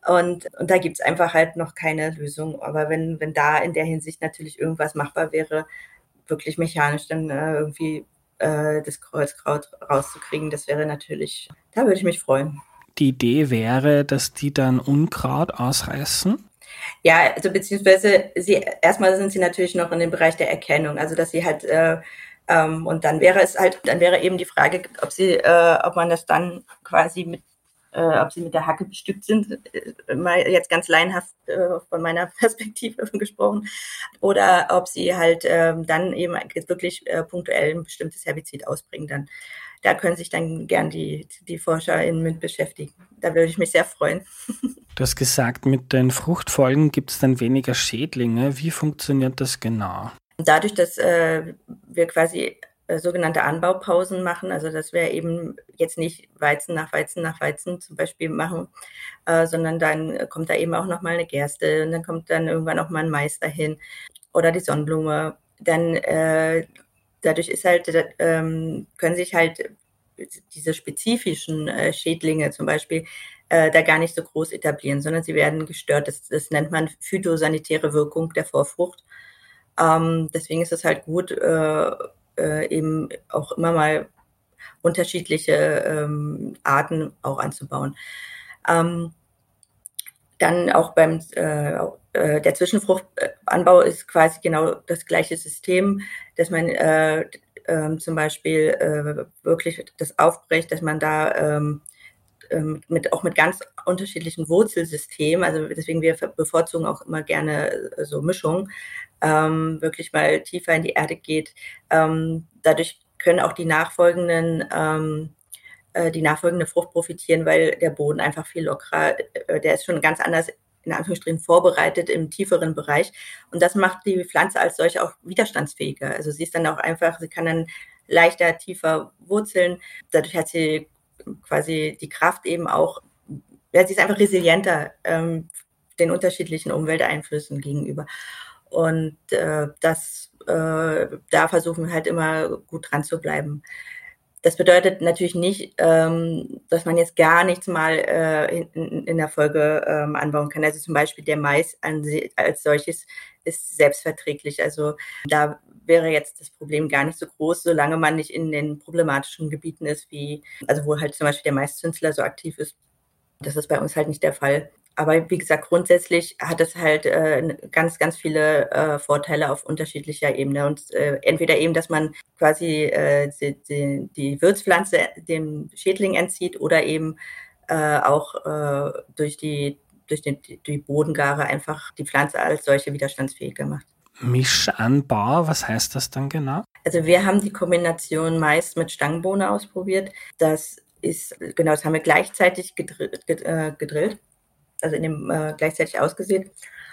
Und da gibt's einfach halt noch keine Lösung. Aber wenn da in der Hinsicht natürlich irgendwas machbar wäre, wirklich mechanisch dann irgendwie das Kreuzkraut rauszukriegen, das wäre natürlich, da würde ich mich freuen. Die Idee wäre, dass die dann Unkraut ausreißen? Ja, also beziehungsweise erstmal sind sie natürlich noch in dem Bereich der Erkennung, also dass sie halt und dann wäre eben die Frage, ob man das dann quasi ob sie mit der Hacke bestückt sind, mal jetzt ganz laienhaft von meiner Perspektive gesprochen, oder ob sie halt dann eben wirklich punktuell ein bestimmtes Herbizid ausbringen dann. Da können sich dann gern die ForscherInnen mit beschäftigen. Da würde ich mich sehr freuen. Du hast gesagt, mit den Fruchtfolgen gibt es dann weniger Schädlinge. Wie funktioniert das genau? Dadurch, dass wir quasi sogenannte Anbaupausen machen, also dass wir eben jetzt nicht Weizen nach Weizen nach Weizen zum Beispiel machen, sondern dann kommt da eben auch nochmal eine Gerste und dann kommt dann irgendwann auch mal ein Mais dahin oder die Sonnenblume. Dann dadurch ist halt, können sich halt diese spezifischen Schädlinge zum Beispiel da gar nicht so groß etablieren, sondern sie werden gestört. Das nennt man phytosanitäre Wirkung der Vorfrucht. Deswegen ist es halt gut, eben auch immer mal unterschiedliche Arten auch anzubauen. Dann auch beim der Zwischenfruchtanbau ist quasi genau das gleiche System, dass man zum Beispiel wirklich das aufbricht, dass man da mit ganz unterschiedlichen Wurzelsystemen, also deswegen wir bevorzugen auch immer gerne so Mischungen, wirklich mal tiefer in die Erde geht. Dadurch können auch die nachfolgende Frucht profitieren, weil der Boden einfach viel lockerer, der ist schon ganz anders in Anführungsstrichen vorbereitet im tieferen Bereich. Und das macht die Pflanze als solche auch widerstandsfähiger. Also sie ist dann auch einfach, sie kann dann leichter, tiefer wurzeln. Dadurch hat sie quasi die Kraft eben auch, ja, sie ist einfach resilienter den unterschiedlichen Umwelteinflüssen gegenüber. Und da versuchen wir halt immer gut dran zu bleiben. Das bedeutet natürlich nicht, dass man jetzt gar nichts mal in der Folge anbauen kann. Also zum Beispiel der Mais als solches ist selbstverträglich. Also da wäre jetzt das Problem gar nicht so groß, solange man nicht in den problematischen Gebieten ist, also wo halt zum Beispiel der Maiszünsler so aktiv ist. Das ist bei uns halt nicht der Fall. Aber wie gesagt, grundsätzlich hat es halt ganz, ganz viele Vorteile auf unterschiedlicher Ebene. Und entweder eben, dass man quasi die Wirtspflanze dem Schädling entzieht oder eben auch durch die Bodengare einfach die Pflanze als solche widerstandsfähiger macht. Mischanbau, was heißt das dann genau? Also wir haben die Kombination Mais mit Stangenbohne ausprobiert. Das haben wir gleichzeitig gedrillt, also gleichzeitig ausgesät.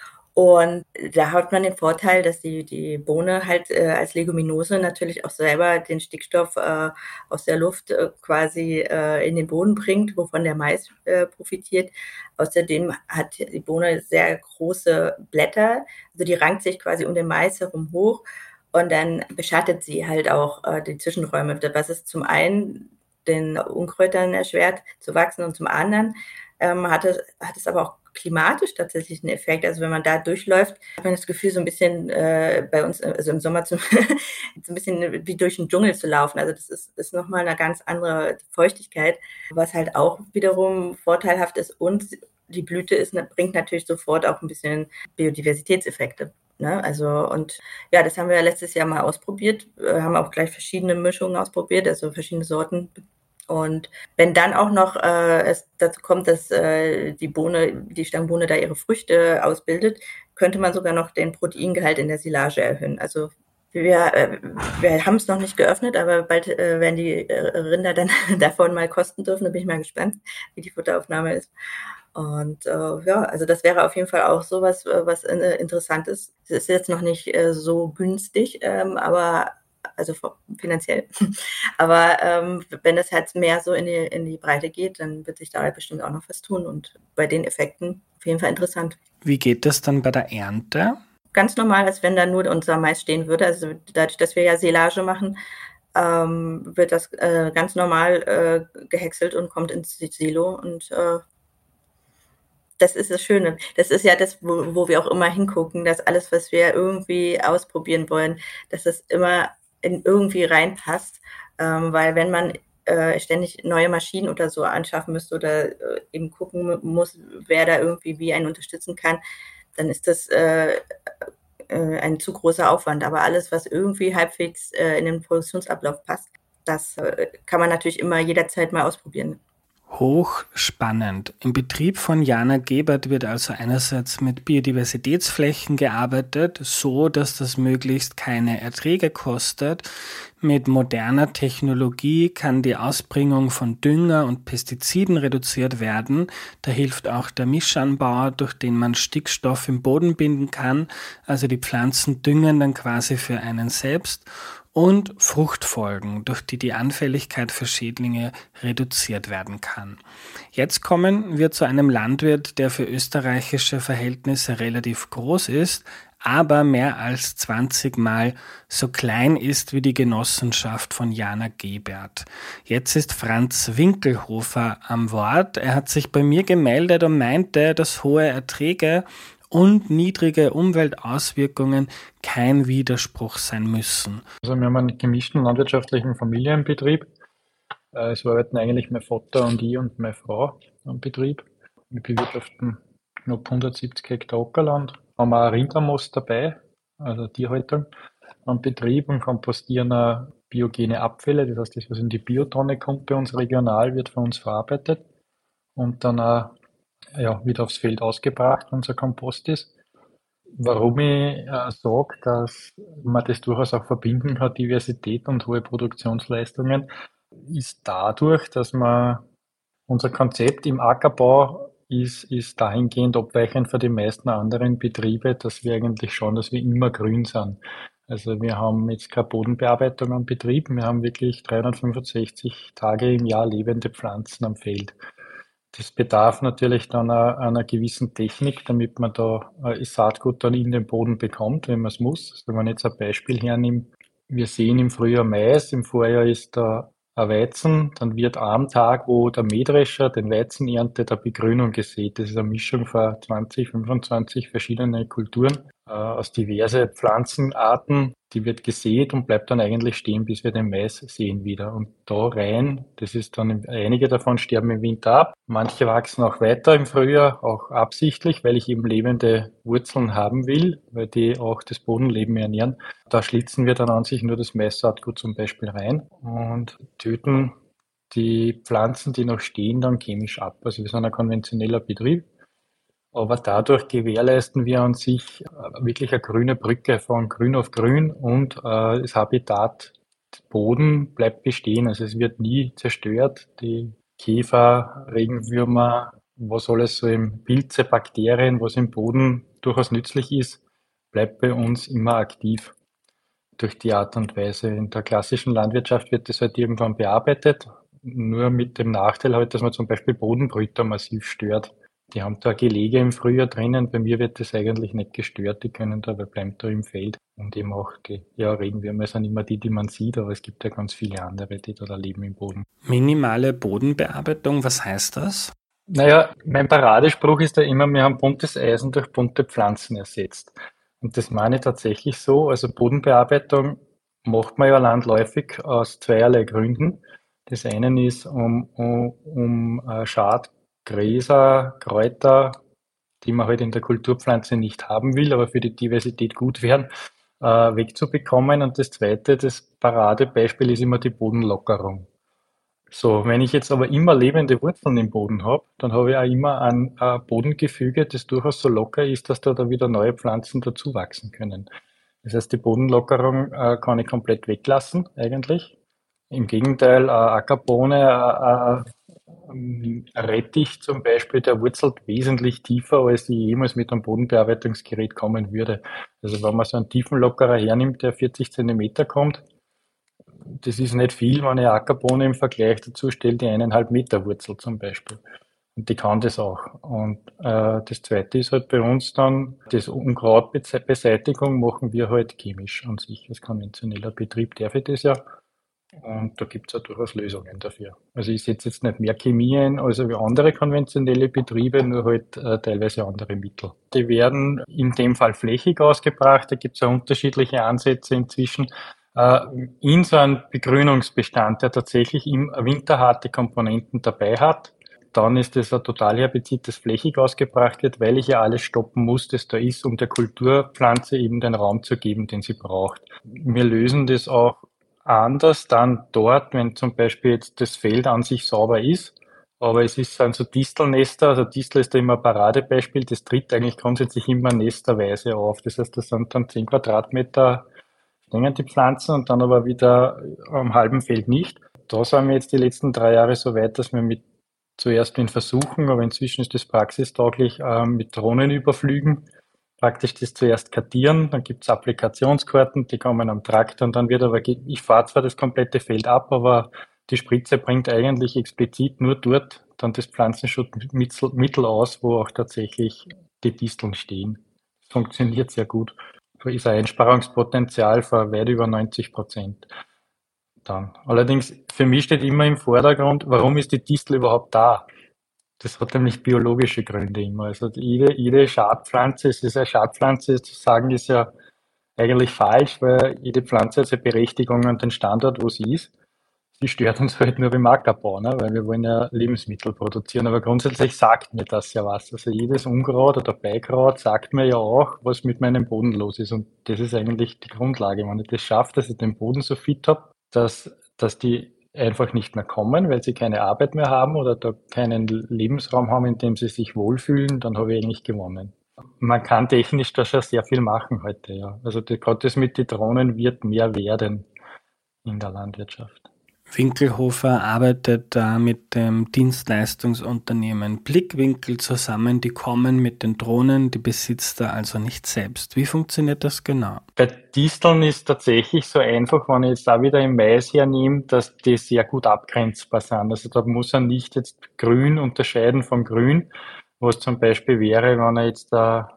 Und da hat man den Vorteil, dass die Bohne halt als Leguminose natürlich auch selber den Stickstoff aus der Luft quasi in den Boden bringt, wovon der Mais profitiert. Außerdem hat die Bohne sehr große Blätter, also die rankt sich quasi um den Mais herum hoch und dann beschattet sie halt auch die Zwischenräume, was es zum einen den Unkräutern erschwert zu wachsen und zum anderen hat es aber auch klimatisch tatsächlich einen Effekt. Also wenn man da durchläuft, hat man das Gefühl, so ein bisschen bei uns, also im Sommer so ein bisschen wie durch den Dschungel zu laufen. Also das ist nochmal eine ganz andere Feuchtigkeit, was halt auch wiederum vorteilhaft ist. Und die Blüte bringt natürlich sofort auch ein bisschen Biodiversitätseffekte. Ne? Also, und ja, das haben wir letztes Jahr mal ausprobiert, haben auch gleich verschiedene Mischungen ausprobiert, also verschiedene Sorten. Und wenn dann auch noch es dazu kommt, dass die Stammbohne da ihre Früchte ausbildet, könnte man sogar noch den Proteingehalt in der Silage erhöhen. Also wir haben es noch nicht geöffnet, aber bald werden die Rinder dann davon mal kosten dürfen. Da bin ich mal gespannt, wie die Futteraufnahme ist. Und ja, also das wäre auf jeden Fall auch sowas, was interessant ist. Es ist jetzt noch nicht so günstig, aber also finanziell. Aber wenn das halt mehr so in die Breite geht, dann wird sich da halt bestimmt auch noch was tun. Und bei den Effekten auf jeden Fall interessant. Wie geht das dann bei der Ernte? Ganz normal, als wenn da nur unser Mais stehen würde. Also dadurch, dass wir ja Silage machen, wird das ganz normal gehäckselt und kommt ins Silo und Das ist das Schöne. Das ist ja das, wo wir auch immer hingucken, dass alles, was wir irgendwie ausprobieren wollen, dass es immer in irgendwie reinpasst. Weil wenn man ständig neue Maschinen oder so anschaffen müsste oder eben gucken muss, wer da irgendwie wie einen unterstützen kann, dann ist das ein zu großer Aufwand. Aber alles, was irgendwie halbwegs in den Produktionsablauf passt, das kann man natürlich immer jederzeit mal ausprobieren. Hochspannend. Im Betrieb von Jana Gebert wird also einerseits mit Biodiversitätsflächen gearbeitet, so dass das möglichst keine Erträge kostet. Mit moderner Technologie kann die Ausbringung von Dünger und Pestiziden reduziert werden. Da hilft auch der Mischanbau, durch den man Stickstoff im Boden binden kann. Also die Pflanzen düngen dann quasi für einen selbst. Und Fruchtfolgen, durch die die Anfälligkeit für Schädlinge reduziert werden kann. Jetzt kommen wir zu einem Landwirt, der für österreichische Verhältnisse relativ groß ist, aber mehr als 20 Mal so klein ist wie die Genossenschaft von Jana Gebert. Jetzt ist Franz Winkelhofer am Wort. Er hat sich bei mir gemeldet und meinte, dass hohe Erträge und niedrige Umweltauswirkungen kein Widerspruch sein müssen. Also wir haben einen gemischten landwirtschaftlichen Familienbetrieb. Es arbeiten eigentlich mein Vater und ich und meine Frau am Betrieb. Wir bewirtschaften knapp 170 Hektar Ackerland, haben auch Rindermost dabei, also Tierhaltung am Betrieb und kompostieren auch biogene Abfälle. Das heißt, das, was in die Biotonne kommt bei uns regional, wird von uns verarbeitet und dann auch wird aufs Feld ausgebracht, wenn es ein Kompost ist. Warum ich sage, dass man das durchaus auch verbinden kann, Diversität und hohe Produktionsleistungen, ist dadurch, dass man unser Konzept im Ackerbau ist dahingehend abweichend von den meisten anderen Betriebe, dass wir eigentlich schauen, dass wir immer grün sind. Also wir haben jetzt keine Bodenbearbeitung am Betrieb, wir haben wirklich 365 Tage im Jahr lebende Pflanzen am Feld. Das bedarf natürlich dann einer gewissen Technik, damit man da das Saatgut dann in den Boden bekommt, wenn man es muss. Also wenn man jetzt ein Beispiel hernimmt, wir sehen im Frühjahr Mais, im Vorjahr ist da ein Weizen, dann wird am Tag, wo der Mähdrescher den Weizen erntet, eine Begrünung gesät. Das ist eine Mischung von 20, 25 verschiedene Kulturen aus diverse Pflanzenarten. Die wird gesät und bleibt dann eigentlich stehen, bis wir den Mais sehen wieder. Und da rein, das ist dann, einige davon sterben im Winter ab. Manche wachsen auch weiter im Frühjahr, auch absichtlich, weil ich eben lebende Wurzeln haben will, weil die auch das Bodenleben ernähren. Da schlitzen wir dann an sich nur das Mais-Saatgut zum Beispiel rein und töten die Pflanzen, die noch stehen, dann chemisch ab. Also wir sind ein konventioneller Betrieb. Aber dadurch gewährleisten wir an sich wirklich eine grüne Brücke von Grün auf Grün und das Habitat Boden bleibt bestehen. Also es wird nie zerstört. Die Käfer, Regenwürmer, was alles so im Pilze, Bakterien, was im Boden durchaus nützlich ist, bleibt bei uns immer aktiv durch die Art und Weise. In der klassischen Landwirtschaft wird das halt irgendwann bearbeitet, nur mit dem Nachteil halt, dass man zum Beispiel Bodenbrüter massiv stört. Die haben da Gelege im Frühjahr drinnen. Bei mir wird das eigentlich nicht gestört. Die können da, weil bleiben da im Feld. Und eben auch die, Regenwürmer sind immer die man sieht, aber es gibt ja ganz viele andere, die da leben im Boden. Minimale Bodenbearbeitung, was heißt das? Naja, mein Paradespruch ist ja immer, wir haben buntes Eisen durch bunte Pflanzen ersetzt. Und das meine ich tatsächlich so. Also Bodenbearbeitung macht man ja landläufig aus zweierlei Gründen. Das eine ist, um Schad Gräser, Kräuter, die man halt in der Kulturpflanze nicht haben will, aber für die Diversität gut wären, wegzubekommen. Und das zweite, das Paradebeispiel ist immer die Bodenlockerung. So, wenn ich jetzt aber immer lebende Wurzeln im Boden habe, dann habe ich auch immer ein Bodengefüge, das durchaus so locker ist, dass da wieder neue Pflanzen dazu wachsen können. Das heißt, die Bodenlockerung kann ich komplett weglassen eigentlich. Im Gegenteil, Ackerbohne, Rettich zum Beispiel, der wurzelt wesentlich tiefer, als ich jemals mit einem Bodenbearbeitungsgerät kommen würde. Also wenn man so einen Tiefenlockerer hernimmt, der 40 Zentimeter kommt, das ist nicht viel, wenn ich eine Ackerbohne im Vergleich dazu stelle, die 1,5 Meter wurzelt zum Beispiel. Und die kann das auch. Und das Zweite ist halt bei uns dann, das Unkrautbeseitigung machen wir halt chemisch an sich. Als konventioneller Betrieb darf ich das ja. Und da gibt es auch durchaus Lösungen dafür. Also ich setze jetzt nicht mehr Chemie ein als wie andere konventionelle Betriebe, nur halt teilweise andere Mittel. Die werden in dem Fall flächig ausgebracht, da gibt es ja unterschiedliche Ansätze inzwischen. Äh, in so einem Begrünungsbestand, der tatsächlich winterharte Komponenten dabei hat, dann ist es ein Totalherbizid, das flächig ausgebracht wird, weil ich ja alles stoppen muss, das da ist, um der Kulturpflanze eben den Raum zu geben, den sie braucht. Wir lösen das auch anders dann dort, wenn zum Beispiel jetzt das Feld an sich sauber ist, aber es sind so Distelnester, also Distel ist da immer ein Paradebeispiel, das tritt eigentlich grundsätzlich immer nesterweise auf. Das heißt, das sind dann 10 Quadratmeter stehen die Pflanzen und dann aber wieder am halben Feld nicht. Da sind wir jetzt die letzten 3 Jahre so weit, dass wir zuerst in Versuchen, aber inzwischen ist das praxistauglich, mit Drohnen überflügen, praktisch das zuerst kartieren, dann gibt es Applikationskarten, die kommen am Traktor und dann wird aber, ich fahre zwar das komplette Feld ab, aber die Spritze bringt eigentlich explizit nur dort dann das Pflanzenschutzmittel aus, wo auch tatsächlich die Disteln stehen. Das funktioniert sehr gut. Da ist ein Einsparungspotenzial von weit über 90% dann. Allerdings, für mich steht immer im Vordergrund, warum ist die Distel überhaupt da? Das hat nämlich biologische Gründe immer. Also jede Schadpflanze, es ist eine Schadpflanze zu sagen, ist ja eigentlich falsch, weil jede Pflanze hat eine Berechtigung an den Standort, wo sie ist. Sie stört uns halt nur beim Ackerbau, ne? Weil wir wollen ja Lebensmittel produzieren. Aber grundsätzlich sagt mir das ja was. Also jedes Unkraut oder Beikraut sagt mir ja auch, was mit meinem Boden los ist. Und das ist eigentlich die Grundlage. Wenn ich das schaffe, dass ich den Boden so fit habe, dass die einfach nicht mehr kommen, weil sie keine Arbeit mehr haben oder da keinen Lebensraum haben, in dem sie sich wohlfühlen, dann habe ich eigentlich gewonnen. Man kann technisch da schon sehr viel machen heute, ja. Also gerade das mit den Drohnen wird mehr werden in der Landwirtschaft. Winkelhofer arbeitet da mit dem Dienstleistungsunternehmen Blickwinkel zusammen. Die kommen mit den Drohnen, die besitzt er also nicht selbst. Wie funktioniert das genau? Bei Disteln ist tatsächlich so einfach, wenn ich jetzt da wieder im Mais hernehme, dass die sehr gut abgrenzbar sind. Also da muss er nicht jetzt grün unterscheiden vom Grün, was zum Beispiel wäre, wenn er jetzt da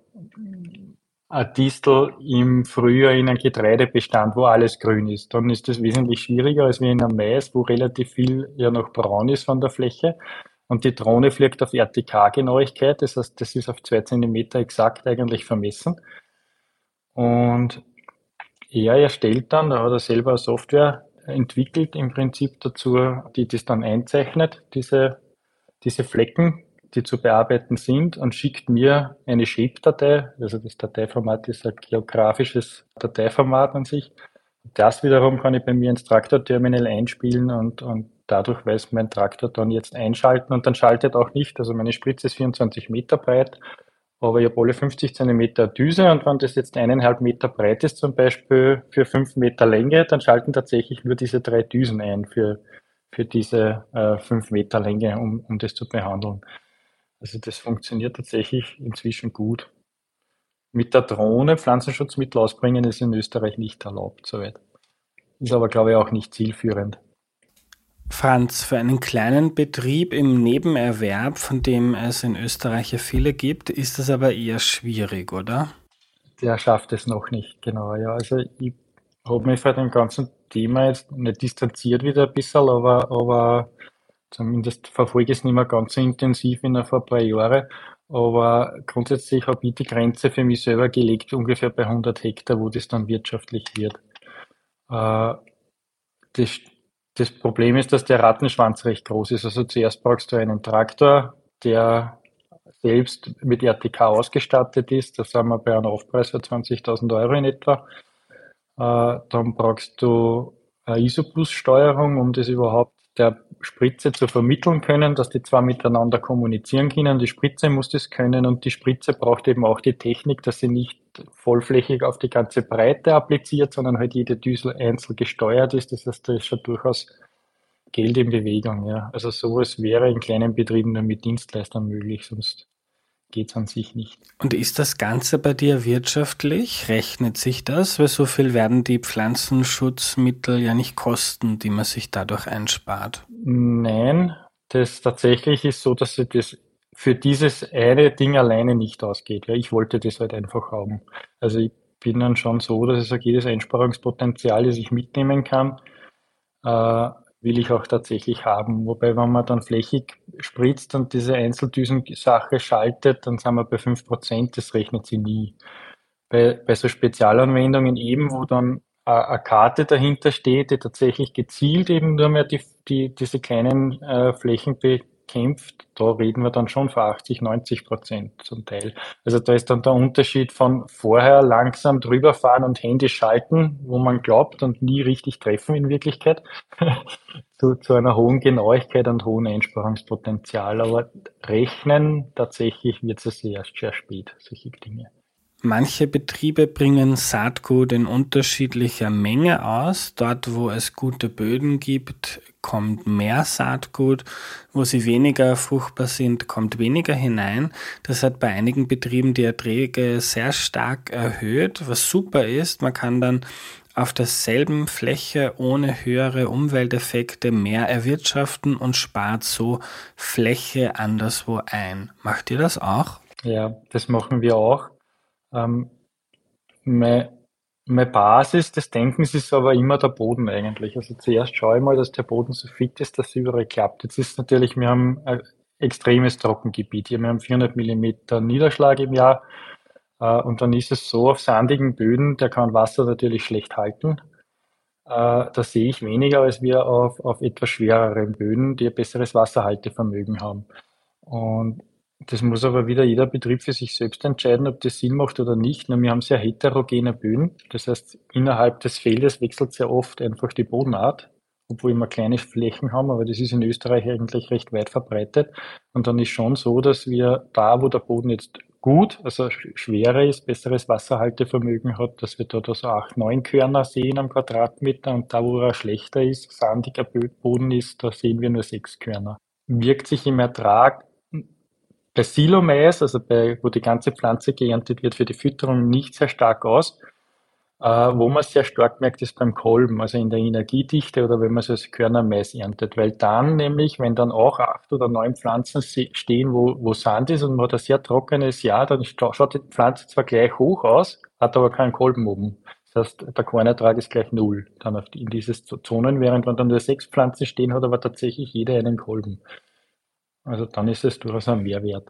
ein Distel im Frühjahr in einem Getreidebestand, wo alles grün ist. Dann ist das wesentlich schwieriger als wie in einem Mais, wo relativ viel ja noch braun ist von der Fläche. Und die Drohne fliegt auf RTK-Genauigkeit, das heißt, das ist auf 2 Zentimeter exakt eigentlich vermessen. Und er erstellt dann, da hat er selber eine Software entwickelt im Prinzip dazu, die das dann einzeichnet, diese Flecken, die zu bearbeiten sind, und schickt mir eine Shape-Datei. Also das Dateiformat ist ein geografisches Dateiformat an sich. Das wiederum kann ich bei mir ins Traktorterminal einspielen und dadurch weiß mein Traktor dann jetzt einschalten und dann schaltet auch nicht. Also meine Spritze ist 24 Meter breit, aber ich habe alle 50 Zentimeter Düse und wenn das jetzt 1,5 Meter breit ist, zum Beispiel für 5 Meter Länge, dann schalten tatsächlich nur diese 3 Düsen ein für diese 5 Meter Länge, um das zu behandeln. Also das funktioniert tatsächlich inzwischen gut. Mit der Drohne Pflanzenschutzmittel ausbringen ist in Österreich nicht erlaubt, soweit. Ist aber, glaube ich, auch nicht zielführend. Franz, für einen kleinen Betrieb im Nebenerwerb, von dem es in Österreich ja viele gibt, ist das aber eher schwierig, oder? Der schafft es noch nicht, genau. Ja, also ich habe mich von dem ganzen Thema jetzt nicht distanziert wieder ein bisschen, aber zumindest verfolge ich es nicht mehr ganz so intensiv wie noch vor ein paar Jahren. Aber grundsätzlich habe ich die Grenze für mich selber gelegt, ungefähr bei 100 Hektar, wo das dann wirtschaftlich wird. Äh, das, das Problem ist, dass der Rattenschwanz recht groß ist. Also zuerst brauchst du einen Traktor, der selbst mit RTK ausgestattet ist. Da sind wir bei einem Aufpreis von 20.000 Euro in etwa. Dann brauchst du eine Isobus-Steuerung, um das überhaupt der Spritze zu vermitteln können, dass die zwei miteinander kommunizieren können. Die Spritze muss das können und die Spritze braucht eben auch die Technik, dass sie nicht vollflächig auf die ganze Breite appliziert, sondern halt jede Düsel einzeln gesteuert ist. Das heißt, da ist schon durchaus Geld in Bewegung. Ja. Also sowas wäre in kleinen Betrieben nur mit Dienstleistern möglich, sonst geht es an sich nicht. Und ist das Ganze bei dir wirtschaftlich? Rechnet sich das? Weil so viel werden die Pflanzenschutzmittel ja nicht kosten, die man sich dadurch einspart. Nein, das tatsächlich ist so, dass sie das für dieses eine Ding alleine nicht ausgeht. Ja, ich wollte das halt einfach haben. Also ich bin dann schon so, dass ich sage, jedes Einsparungspotenzial, das ich mitnehmen kann, will ich auch tatsächlich haben. Wobei, wenn man dann flächig spritzt und diese Einzeldüsen-Sache schaltet, dann sind wir bei 5%, das rechnet sie nie. Bei so Spezialanwendungen eben, wo dann eine Karte dahinter steht, die tatsächlich gezielt eben nur mehr diese kleinen Flächen bekämpft, da reden wir dann schon von 80-90% zum Teil. Also da ist dann der Unterschied von vorher langsam drüber fahren und händisch schalten, wo man glaubt und nie richtig treffen in Wirklichkeit, zu einer hohen Genauigkeit und hohen Einsparungspotenzial. Aber rechnen tatsächlich wird es erst sehr spät, solche Dinge. Manche Betriebe bringen Saatgut in unterschiedlicher Menge aus. Dort, wo es gute Böden gibt, kommt mehr Saatgut. Wo sie weniger fruchtbar sind, kommt weniger hinein. Das hat bei einigen Betrieben die Erträge sehr stark erhöht, was super ist. Man kann dann auf derselben Fläche ohne höhere Umwelteffekte mehr erwirtschaften und spart so Fläche anderswo ein. Macht ihr das auch? Ja, das machen wir auch. Meine Basis des Denkens ist aber immer der Boden eigentlich. Also zuerst schaue ich mal, dass der Boden so fit ist, dass es überall klappt. Jetzt ist natürlich, wir haben ein extremes Trockengebiet hier. Wir haben 400 Millimeter Niederschlag im Jahr. Und dann ist es so, auf sandigen Böden, der kann Wasser natürlich schlecht halten. Da sehe ich weniger als wir auf etwas schwereren Böden, die ein besseres Wasserhaltevermögen haben. Und das muss aber wieder jeder Betrieb für sich selbst entscheiden, ob das Sinn macht oder nicht. Wir haben sehr heterogene Böden. Das heißt, innerhalb des Feldes wechselt sehr oft einfach die Bodenart, obwohl wir kleine Flächen haben, aber das ist in Österreich eigentlich recht weit verbreitet. Und dann ist schon so, dass wir da, wo der Boden jetzt gut, also schwerer ist, besseres Wasserhaltevermögen hat, dass wir da so 8, 9 Körner sehen am Quadratmeter, und da, wo er schlechter ist, sandiger Boden ist, da sehen wir nur 6 Körner. Wirkt sich im Ertrag bei Silomais, also wo die ganze Pflanze geerntet wird für die Fütterung, nicht sehr stark aus. Wo man es sehr stark merkt, ist beim Kolben, also in der Energiedichte oder wenn man so als Körner Mais erntet. Weil dann nämlich, wenn dann auch 8 oder 9 Pflanzen stehen, wo Sand ist und man hat ein sehr trockenes Jahr, dann schaut die Pflanze zwar gleich hoch aus, hat aber keinen Kolben oben. Das heißt, der Kornertrag ist gleich 0 dann in diese Zonen, während wenn dann nur 6 Pflanzen stehen, hat aber tatsächlich jeder einen Kolben. Also dann ist es durchaus ein Mehrwert.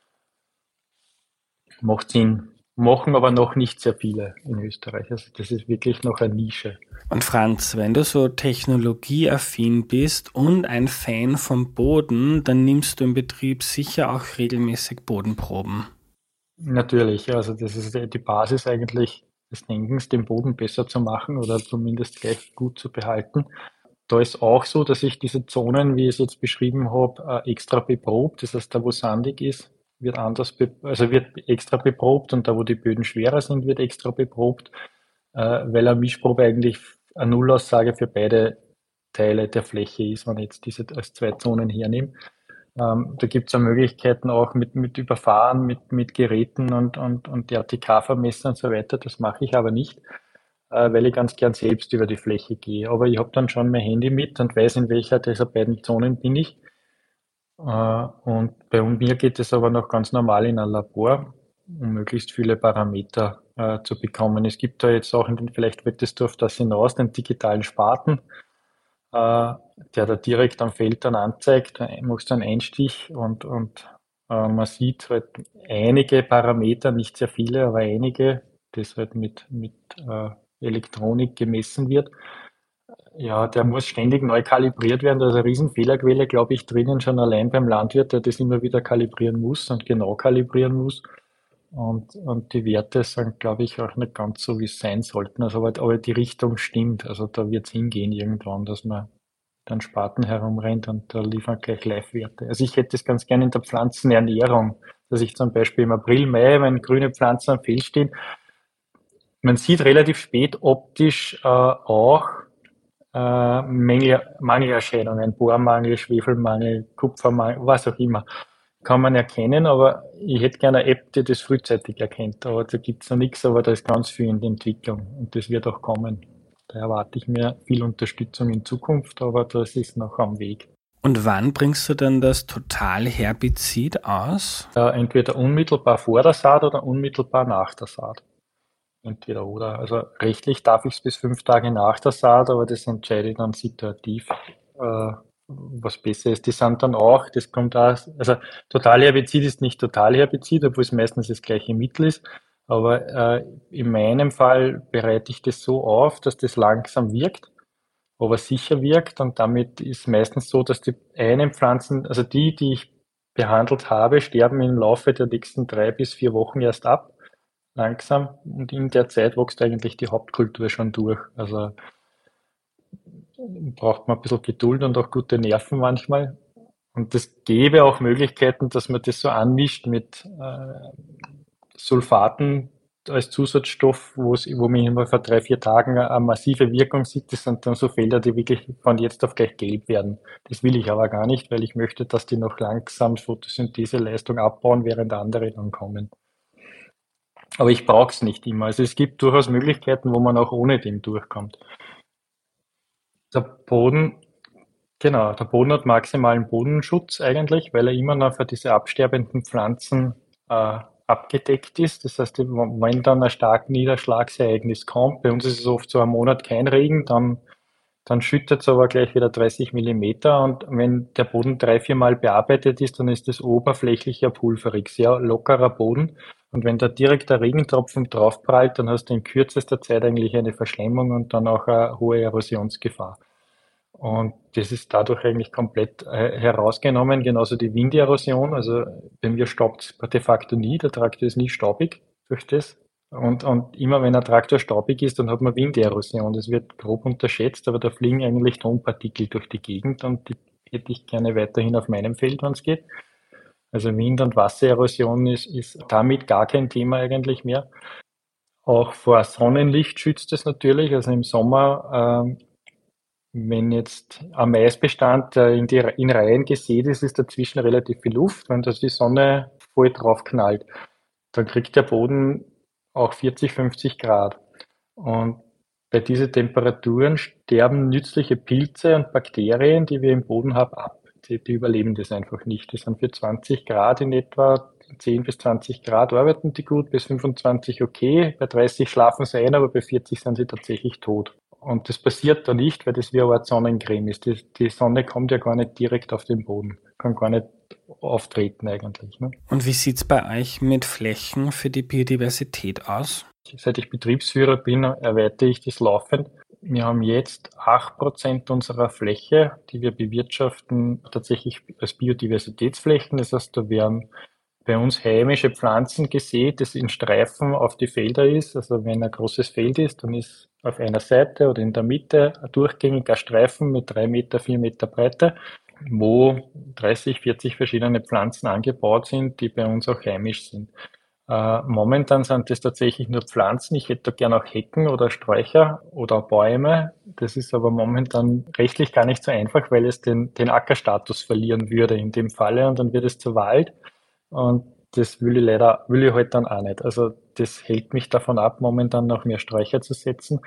Macht Sinn. Machen aber noch nicht sehr viele in Österreich. Also das ist wirklich noch eine Nische. Und Franz, wenn du so technologieaffin bist und ein Fan vom Boden, dann nimmst du im Betrieb sicher auch regelmäßig Bodenproben. Natürlich, also das ist die Basis eigentlich des Denkens, den Boden besser zu machen oder zumindest gleich gut zu behalten. Da ist auch so, dass ich diese Zonen, wie ich es jetzt beschrieben habe, extra beprobt. Das heißt, da wo sandig ist, wird wird extra beprobt, und da wo die Böden schwerer sind, wird extra beprobt, weil eine Mischprobe eigentlich eine Nullaussage für beide Teile der Fläche ist, wenn ich jetzt diese als 2 Zonen hernehme. Da gibt es ja Möglichkeiten auch mit Überfahren, mit Geräten und RTK-Vermessern und so weiter. Das mache ich aber nicht, weil ich ganz gern selbst über die Fläche gehe. Aber ich habe dann schon mein Handy mit und weiß, in welcher dieser beiden Zonen bin ich. Und bei mir geht es aber noch ganz normal in ein Labor, um möglichst viele Parameter zu bekommen. Es gibt da jetzt auch, vielleicht wettest du auf das hinaus, den digitalen Spaten, der da direkt am Feld dann anzeigt. Da machst du einen Einstich und man sieht halt einige Parameter, nicht sehr viele, aber einige, das halt mit Elektronik gemessen wird. Ja, der muss ständig neu kalibriert werden. Da ist eine riesen Fehlerquelle, glaube ich, drinnen, schon allein beim Landwirt, der das immer wieder kalibrieren muss und genau kalibrieren muss. Und die Werte sind, glaube ich, auch nicht ganz so, wie es sein sollten. Also, aber die Richtung stimmt. Also da wird es hingehen irgendwann, dass man dann Spaten herumrennt und da liefern gleich Live-Werte. Also ich hätte es ganz gerne in der Pflanzenernährung, dass ich zum Beispiel im April, Mai, wenn grüne Pflanzen am Feld stehen, man sieht relativ spät optisch auch Mangelerscheinungen, Bohrmangel, Schwefelmangel, Kupfermangel, was auch immer, kann man erkennen, aber ich hätte gerne eine App, die das frühzeitig erkennt. Aber da gibt es noch nichts, aber da ist ganz viel in der Entwicklung und das wird auch kommen. Da erwarte ich mir viel Unterstützung in Zukunft, aber das ist noch am Weg. Und wann bringst du dann das Totalherbizid aus? Entweder unmittelbar vor der Saat oder unmittelbar nach der Saat. entweder oder. Also rechtlich darf ich es bis 5 Tage nach der Saat, aber das entscheide ich dann situativ, was besser ist. Die sind dann auch, das kommt auch, also Totalherbizid ist nicht Totalherbizid, obwohl es meistens das gleiche Mittel ist. Aber in meinem Fall bereite ich das so auf, dass das langsam wirkt, aber sicher wirkt. Und damit ist meistens so, dass die einen Pflanzen, also die ich behandelt habe, sterben im Laufe der nächsten 3 bis 4 Wochen erst ab, langsam. Und in der Zeit wächst eigentlich die Hauptkultur schon durch. Also braucht man ein bisschen Geduld und auch gute Nerven manchmal. Und es gäbe auch Möglichkeiten, dass man das so anmischt mit Sulfaten als Zusatzstoff, wo man immer vor 3, 4 Tagen eine massive Wirkung sieht. Das sind dann so Felder, die wirklich von jetzt auf gleich gelb werden. Das will ich aber gar nicht, weil ich möchte, dass die noch langsam Photosyntheseleistung abbauen, während andere dann kommen. Aber ich brauche es nicht immer. Also es gibt durchaus Möglichkeiten, wo man auch ohne dem durchkommt. Der Boden, genau, der Boden hat maximalen Bodenschutz eigentlich, weil er immer noch für diese absterbenden Pflanzen abgedeckt ist. Das heißt, wenn dann ein starkes Niederschlagsereignis kommt, bei uns ist es oft so ein Monat kein Regen, dann schüttet es aber gleich wieder 30 Millimeter, und wenn der Boden 3, 4 Mal bearbeitet ist, dann ist das oberflächlich ja pulverig, sehr lockerer Boden. Und wenn da direkt der Regentropfen draufprallt, dann hast du in kürzester Zeit eigentlich eine Verschlemmung und dann auch eine hohe Erosionsgefahr. Und das ist dadurch eigentlich komplett herausgenommen, genauso die Winderosion. Also bei mir staubt es de facto nie, der Traktor ist nie staubig durch das. Und immer wenn ein Traktor staubig ist, dann hat man Winderosion. Das wird grob unterschätzt, aber da fliegen eigentlich Tonpartikel durch die Gegend, und die hätte ich gerne weiterhin auf meinem Feld, wenn es geht. Also Wind- und Wassererosion ist damit gar kein Thema eigentlich mehr. Auch vor Sonnenlicht schützt es natürlich. Also im Sommer, wenn jetzt ein Maisbestand in Reihen gesät ist, ist dazwischen relativ viel Luft. Wenn das die Sonne voll drauf knallt, dann kriegt der Boden auch 40, 50 Grad. Und bei diesen Temperaturen sterben nützliche Pilze und Bakterien, die wir im Boden haben, ab. Die überleben das einfach nicht. Die sind für 20 Grad in etwa, 10 bis 20 Grad arbeiten die gut, bis 25 okay, bei 30 schlafen sie ein, aber bei 40 sind sie tatsächlich tot. Und das passiert da nicht, weil das wie eine Art Sonnencreme ist. Die Sonne kommt ja gar nicht direkt auf den Boden, kann gar nicht auftreten eigentlich. Ne? Und wie sieht es bei euch mit Flächen für die Biodiversität aus? Seit ich Betriebsführer bin, erweitere ich das laufend. Wir haben jetzt 8% unserer Fläche, die wir bewirtschaften, tatsächlich als Biodiversitätsflächen. Das heißt, da werden bei uns heimische Pflanzen gesät, das in Streifen auf die Felder ist. Also wenn ein großes Feld ist, dann ist auf einer Seite oder in der Mitte ein durchgängiger Streifen mit 3 Meter, 4 Meter Breite, wo 30, 40 verschiedene Pflanzen angebaut sind, die bei uns auch heimisch sind. Momentan sind das tatsächlich nur Pflanzen. Ich hätte da gerne auch Hecken oder Sträucher oder Bäume. Das ist aber momentan rechtlich gar nicht so einfach, weil es den Ackerstatus verlieren würde in dem Falle, und dann wird es zu Wald. Und das will ich halt dann auch nicht. Also das hält mich davon ab, momentan noch mehr Sträucher zu setzen.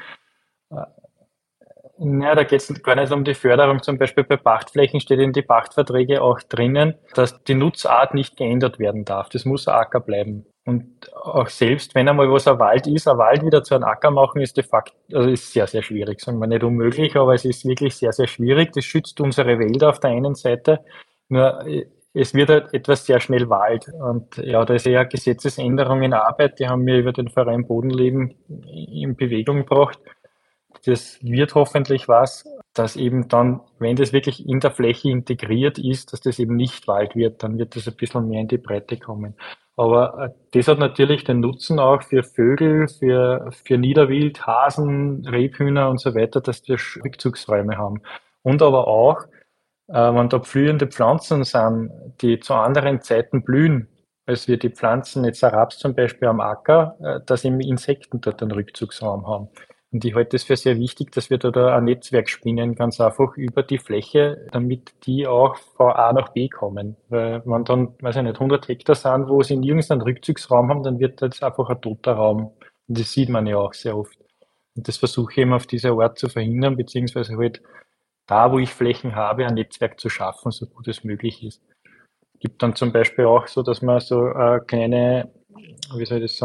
Ja, da geht es gar nicht um die Förderung. Zum Beispiel bei Pachtflächen steht in die Pachtverträge auch drinnen, dass die Nutzart nicht geändert werden darf. Das muss ein Acker bleiben. Und auch selbst wenn einmal was ein Wald ist, ein Wald wieder zu einem Acker machen, ist de facto, also ist sehr, sehr schwierig. Sagen wir nicht unmöglich, aber es ist wirklich sehr, sehr schwierig. Das schützt unsere Wälder auf der einen Seite. Nur es wird halt etwas sehr schnell Wald. Und ja, da ist ja Gesetzesänderung in Arbeit. Die haben wir über den Verein Bodenleben in Bewegung gebracht. Das wird hoffentlich was, dass eben dann, wenn das wirklich in der Fläche integriert ist, dass das eben nicht Wald wird, dann wird das ein bisschen mehr in die Breite kommen. Aber das hat natürlich den Nutzen auch für Vögel, für Niederwild, Hasen, Rebhühner und so weiter, dass wir Rückzugsräume haben. Und aber auch, wenn da blühende Pflanzen sind, die zu anderen Zeiten blühen, als wir die Pflanzen, jetzt ein Raps zum Beispiel am Acker, dass eben Insekten dort einen Rückzugsraum haben. Und ich halte es für sehr wichtig, dass wir da ein Netzwerk spinnen, ganz einfach über die Fläche, damit die auch von A nach B kommen. Weil wenn dann, weiß ich nicht, 100 Hektar sind, wo sie nirgends einen Rückzugsraum haben, dann wird das einfach ein toter Raum. Und das sieht man ja auch sehr oft. Und das versuche ich eben auf diese Art zu verhindern, beziehungsweise halt da, wo ich Flächen habe, ein Netzwerk zu schaffen, so gut es möglich ist. Gibt dann zum Beispiel auch so, dass man so kleine, wie soll ich das sagen,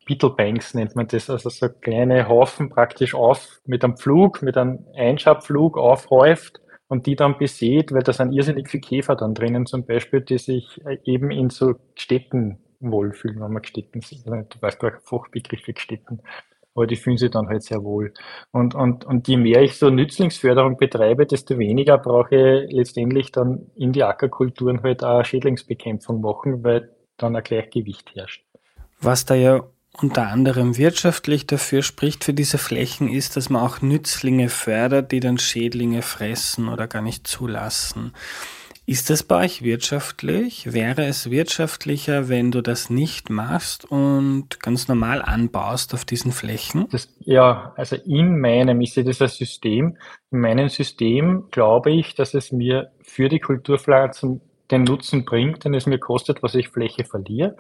Beetlebanks nennt man das, also so kleine Haufen praktisch mit einem Pflug, mit einem Einschabpflug aufhäuft und die dann besät, weil da sind irrsinnig viele Käfer dann drinnen zum Beispiel, die sich eben in so Städten wohlfühlen, wenn man Städten sieht. Du weißt gar keinen Fachbegriff für Städten, aber die fühlen sich dann halt sehr wohl. Und je mehr ich so Nützlingsförderung betreibe, desto weniger brauche ich letztendlich dann in die Ackerkulturen halt auch Schädlingsbekämpfung machen, weil dann ein Gleichgewicht herrscht. Was da ja unter anderem wirtschaftlich dafür spricht für diese Flächen ist, dass man auch Nützlinge fördert, die dann Schädlinge fressen oder gar nicht zulassen. Ist das bei euch wirtschaftlich? Wäre es wirtschaftlicher, wenn du das nicht machst und ganz normal anbaust auf diesen Flächen? Also ich sehe das als System. In meinem System glaube ich, dass es mir für die Kulturpflanzen den Nutzen bringt, den es mir kostet, was ich Fläche verliere.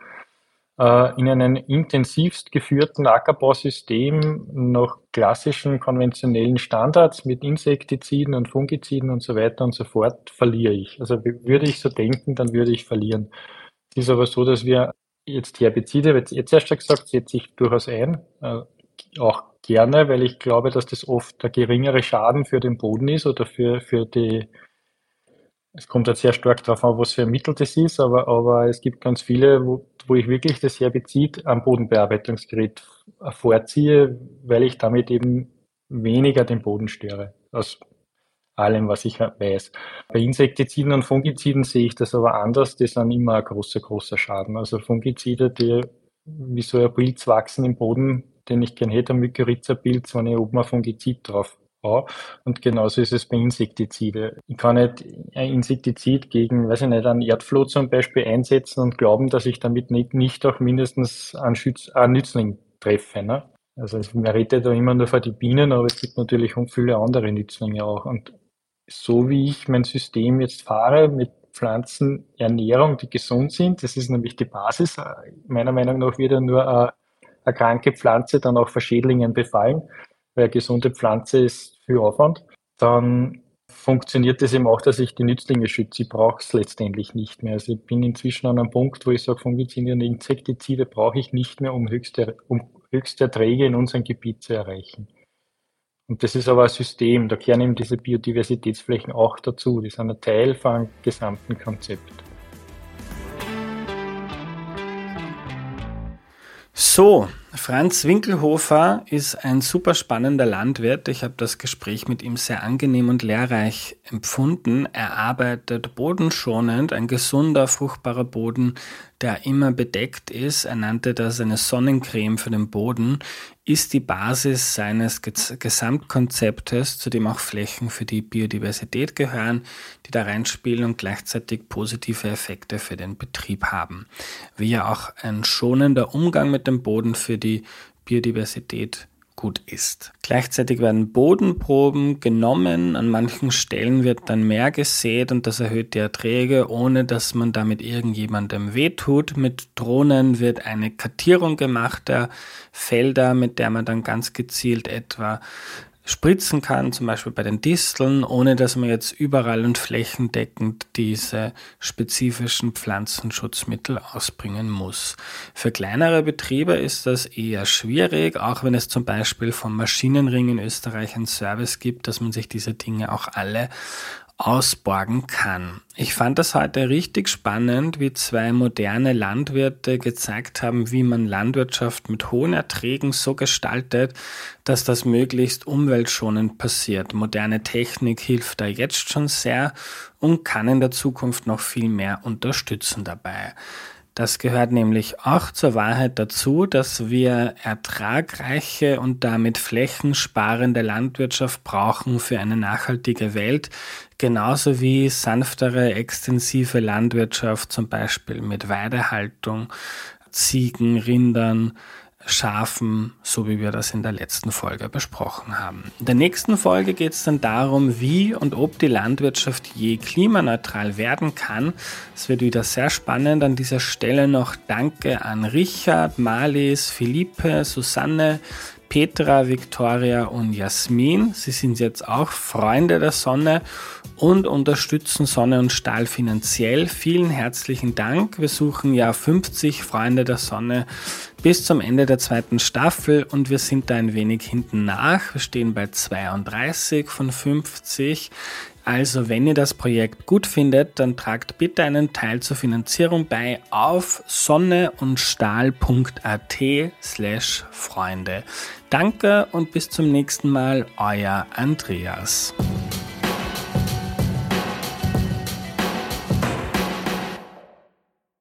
In einem intensivst geführten Ackerbausystem nach klassischen konventionellen Standards mit Insektiziden und Fungiziden und so weiter und so fort verliere ich. Also würde ich so denken, dann würde ich verlieren. Es ist aber so, dass wir jetzt Herbizide, jetzt erst schon gesagt, setze ich durchaus ein, auch gerne, weil ich glaube, dass das oft der geringere Schaden für den Boden ist oder für die. Es kommt halt sehr stark darauf an, was für ein Mittel das ist, aber es gibt ganz viele, wo ich wirklich das Herbizid am Bodenbearbeitungsgerät vorziehe, weil ich damit eben weniger den Boden störe, aus allem, was ich weiß. Bei Insektiziden und Fungiziden sehe ich das aber anders, die sind immer ein großer Schaden. Also Fungizide, die wie so ein Pilz wachsen im Boden, den ich gern hätte, ein Mykorrhiza-Pilz, wenn ich oben ein Fungizid drauf. Und genauso ist es bei Insektizide. Ich kann nicht ein Insektizid gegen, weiß ich nicht, einen Erdfloh zum Beispiel einsetzen und glauben, dass ich damit nicht auch mindestens einen Nützling treffe. Ne? Also man redet da immer nur von die Bienen, aber es gibt natürlich viele andere Nützlinge auch. Und so wie ich mein System jetzt fahre mit Pflanzenernährung, die gesund sind, das ist nämlich die Basis. Meiner Meinung nach wird ja nur eine kranke Pflanze dann auch von Schädlingen befallen, weil eine gesunde Pflanze ist viel Aufwand. Dann funktioniert es eben auch, dass ich die Nützlinge schütze. Ich brauche es letztendlich nicht mehr. Also ich bin inzwischen an einem Punkt, wo ich sage, Fungizide und Insektizide brauche ich nicht mehr, um höchste Erträge in unserem Gebiet zu erreichen. Und das ist aber ein System, da gehören eben diese Biodiversitätsflächen auch dazu. Die sind ein Teil von einem gesamten Konzept. So, Franz Winkelhofer ist ein super spannender Landwirt. Ich habe das Gespräch mit ihm sehr angenehm und lehrreich empfunden. Er arbeitet bodenschonend, ein gesunder, fruchtbarer Boden, der immer bedeckt ist. Er nannte das eine Sonnencreme für den Boden, ist die Basis seines Gesamtkonzeptes, zu dem auch Flächen für die Biodiversität gehören, die da reinspielen und gleichzeitig positive Effekte für den Betrieb haben. Wie ja auch ein schonender Umgang mit dem Boden für die Biodiversität gut ist. Gleichzeitig werden Bodenproben genommen, an manchen Stellen wird dann mehr gesät und das erhöht die Erträge, ohne dass man damit irgendjemandem wehtut. Mit Drohnen wird eine Kartierung gemacht der Felder, mit der man dann ganz gezielt etwa spritzen kann, zum Beispiel bei den Disteln, ohne dass man jetzt überall und flächendeckend diese spezifischen Pflanzenschutzmittel ausbringen muss. Für kleinere Betriebe ist das eher schwierig, auch wenn es zum Beispiel vom Maschinenring in Österreich einen Service gibt, dass man sich diese Dinge auch alle ausborgen kann. Ich fand das heute richtig spannend, wie zwei moderne Landwirte gezeigt haben, wie man Landwirtschaft mit hohen Erträgen so gestaltet, dass das möglichst umweltschonend passiert. Moderne Technik hilft da jetzt schon sehr und kann in der Zukunft noch viel mehr unterstützen dabei. Das gehört nämlich auch zur Wahrheit dazu, dass wir ertragreiche und damit flächensparende Landwirtschaft brauchen für eine nachhaltige Welt, genauso wie sanftere, extensive Landwirtschaft, zum Beispiel mit Weidehaltung, Ziegen, Rindern, Schafen, so wie wir das in der letzten Folge besprochen haben. In der nächsten Folge geht es dann darum, wie und ob die Landwirtschaft je klimaneutral werden kann. Es wird wieder sehr spannend. An dieser Stelle noch Danke an Richard, Marlies, Philippe, Susanne, Petra, Viktoria und Jasmin. Sie sind jetzt auch Freunde der Sonne und unterstützen Sonne und Stahl finanziell. Vielen herzlichen Dank. Wir suchen ja 50 Freunde der Sonne bis zum Ende der 2. Staffel und wir sind da ein wenig hinten nach. Wir stehen bei 32 von 50. Also wenn ihr das Projekt gut findet, dann tragt bitte einen Teil zur Finanzierung bei auf sonneundstahl.at/Freunde. Danke und bis zum nächsten Mal, euer Andreas.